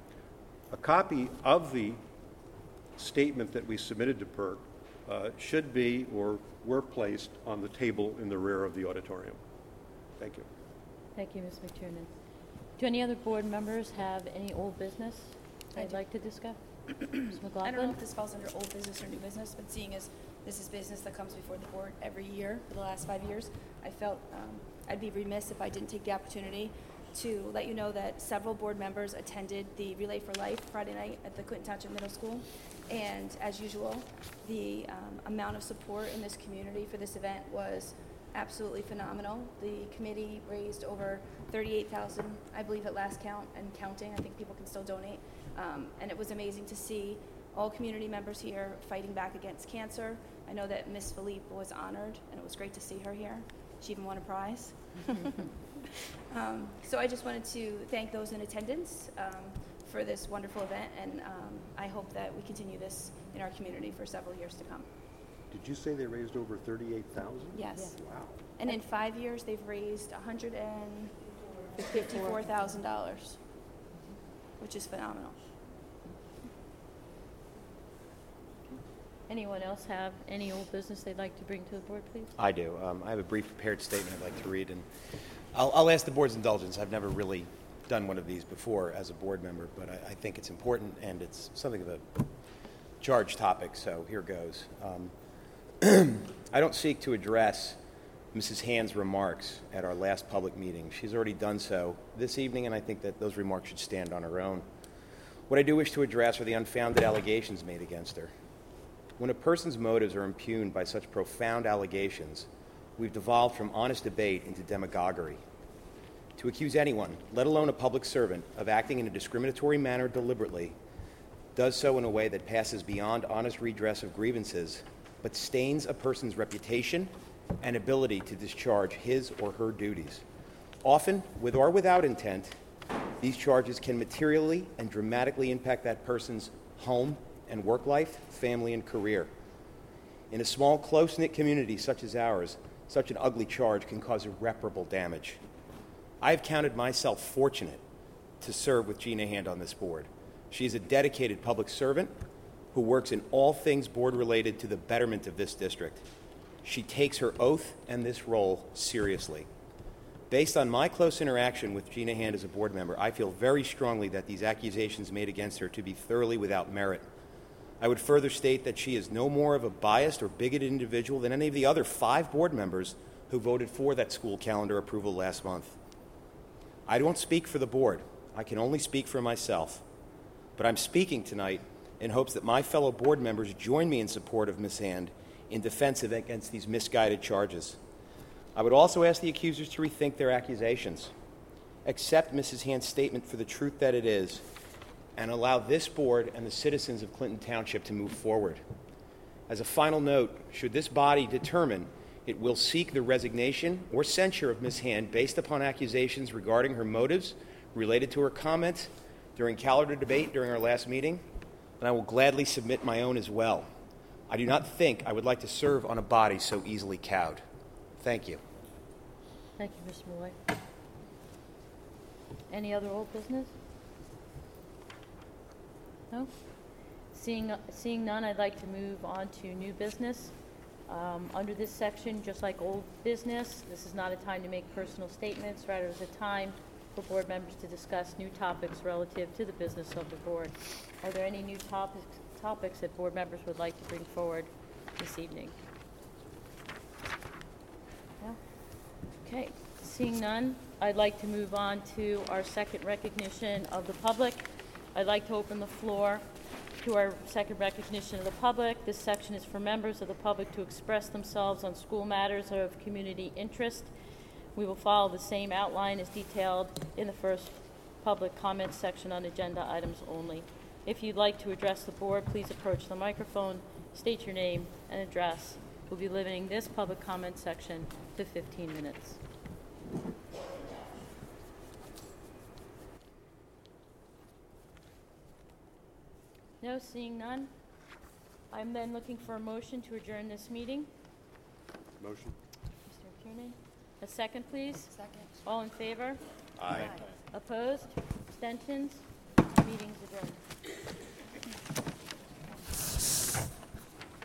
A copy of the statement that we submitted to PERC should be or were placed on the table in the rear of the auditorium. Thank you. Thank you, Ms. McTiernan. Do any other board members have any old business they'd like to discuss? Ms. McLaughlin? I don't know if this falls under old business or new business, but seeing as this is business that comes before the board every year for the last 5 years, I felt I'd be remiss if I didn't take the opportunity to let you know that several board members attended the Relay for Life Friday night at the Clinton Township Middle School. And as usual, the amount of support in this community for this event was absolutely phenomenal. The committee raised over $38,000, I believe, at last count and counting. I think people can still donate. And it was amazing to see all community members here fighting back against cancer. I know that Miss Philippe was honored, and it was great to see her here. She even won a prize. So I just wanted to thank those in attendance for this wonderful event, and I hope that we continue this in our community for several years to come. Did you say they raised over $38,000? Yes. Wow. And in 5 years, they've raised $154,000, which is phenomenal. Anyone else have any old business they'd like to bring to the board, please? I do. I have a brief prepared statement I'd like to read, and I'll ask the board's indulgence. I've never really done one of these before as a board member, but I think it's important, and it's something of a charged topic, so here goes. I don't seek to address Mrs. Hand's remarks at our last public meeting. She's already done so this evening, and I think that those remarks should stand on her own. What I do wish to address are the unfounded allegations made against her. When a person's motives are impugned by such profound allegations, we've devolved from honest debate into demagoguery. To accuse anyone, let alone a public servant, of acting in a discriminatory manner deliberately does so in a way that passes beyond honest redress of grievances, but stains a person's reputation and ability to discharge his or her duties. Often, with or without intent, these charges can materially and dramatically impact that person's home and work life, family, and career. In a small, close-knit community such as ours, such an ugly charge can cause irreparable damage. I have counted myself fortunate to serve with Gina Hand on this board. She is a dedicated public servant who works in all things board-related to the betterment of this district. She takes her oath and this role seriously. Based on my close interaction with Gina Hand as a board member, I feel very strongly that these accusations made against her to be thoroughly without merit. I would further state that she is no more of a biased or bigoted individual than any of the other 5 board members who voted for that school calendar approval last month. I don't speak for the board. I can only speak for myself. But I'm speaking tonight in hopes that my fellow board members join me in support of Ms. Hand in defense against these misguided charges. I would also ask the accusers to rethink their accusations, accept Mrs. Hand's statement for the truth that it is, and allow this board and the citizens of Clinton Township to move forward. As a final note, should this body determine it will seek the resignation or censure of Ms. Hand based upon accusations regarding her motives related to her comments during calendar debate during our last meeting, then I will gladly submit my own as well. I do not think I would like to serve on a body so easily cowed. Thank you. Thank you, Mr. Malloy. Any other old business? No? Seeing none, I'd like to move on to new business. Under this section, just like old business, this is not a time to make personal statements, rather it's a time for board members to discuss new topics relative to the business of the board. Are there any new topics that board members would like to bring forward this evening? No? Okay, seeing none, I'd like to move on to our second recognition of the public. I'd like to open the floor to our second recognition of the public. This section is for members of the public to express themselves on school matters of community interest. We will follow the same outline as detailed in the first public comment section on agenda items only. If you'd like to address the board, please approach the microphone, state your name and address. We'll be limiting this public comment section to 15 minutes. No, seeing none. I'm then looking for a motion to adjourn this meeting. Motion. Mr. Kiernan. A second, please. Second. All in favor? Aye. Opposed? Abstentions? Meeting's adjourned.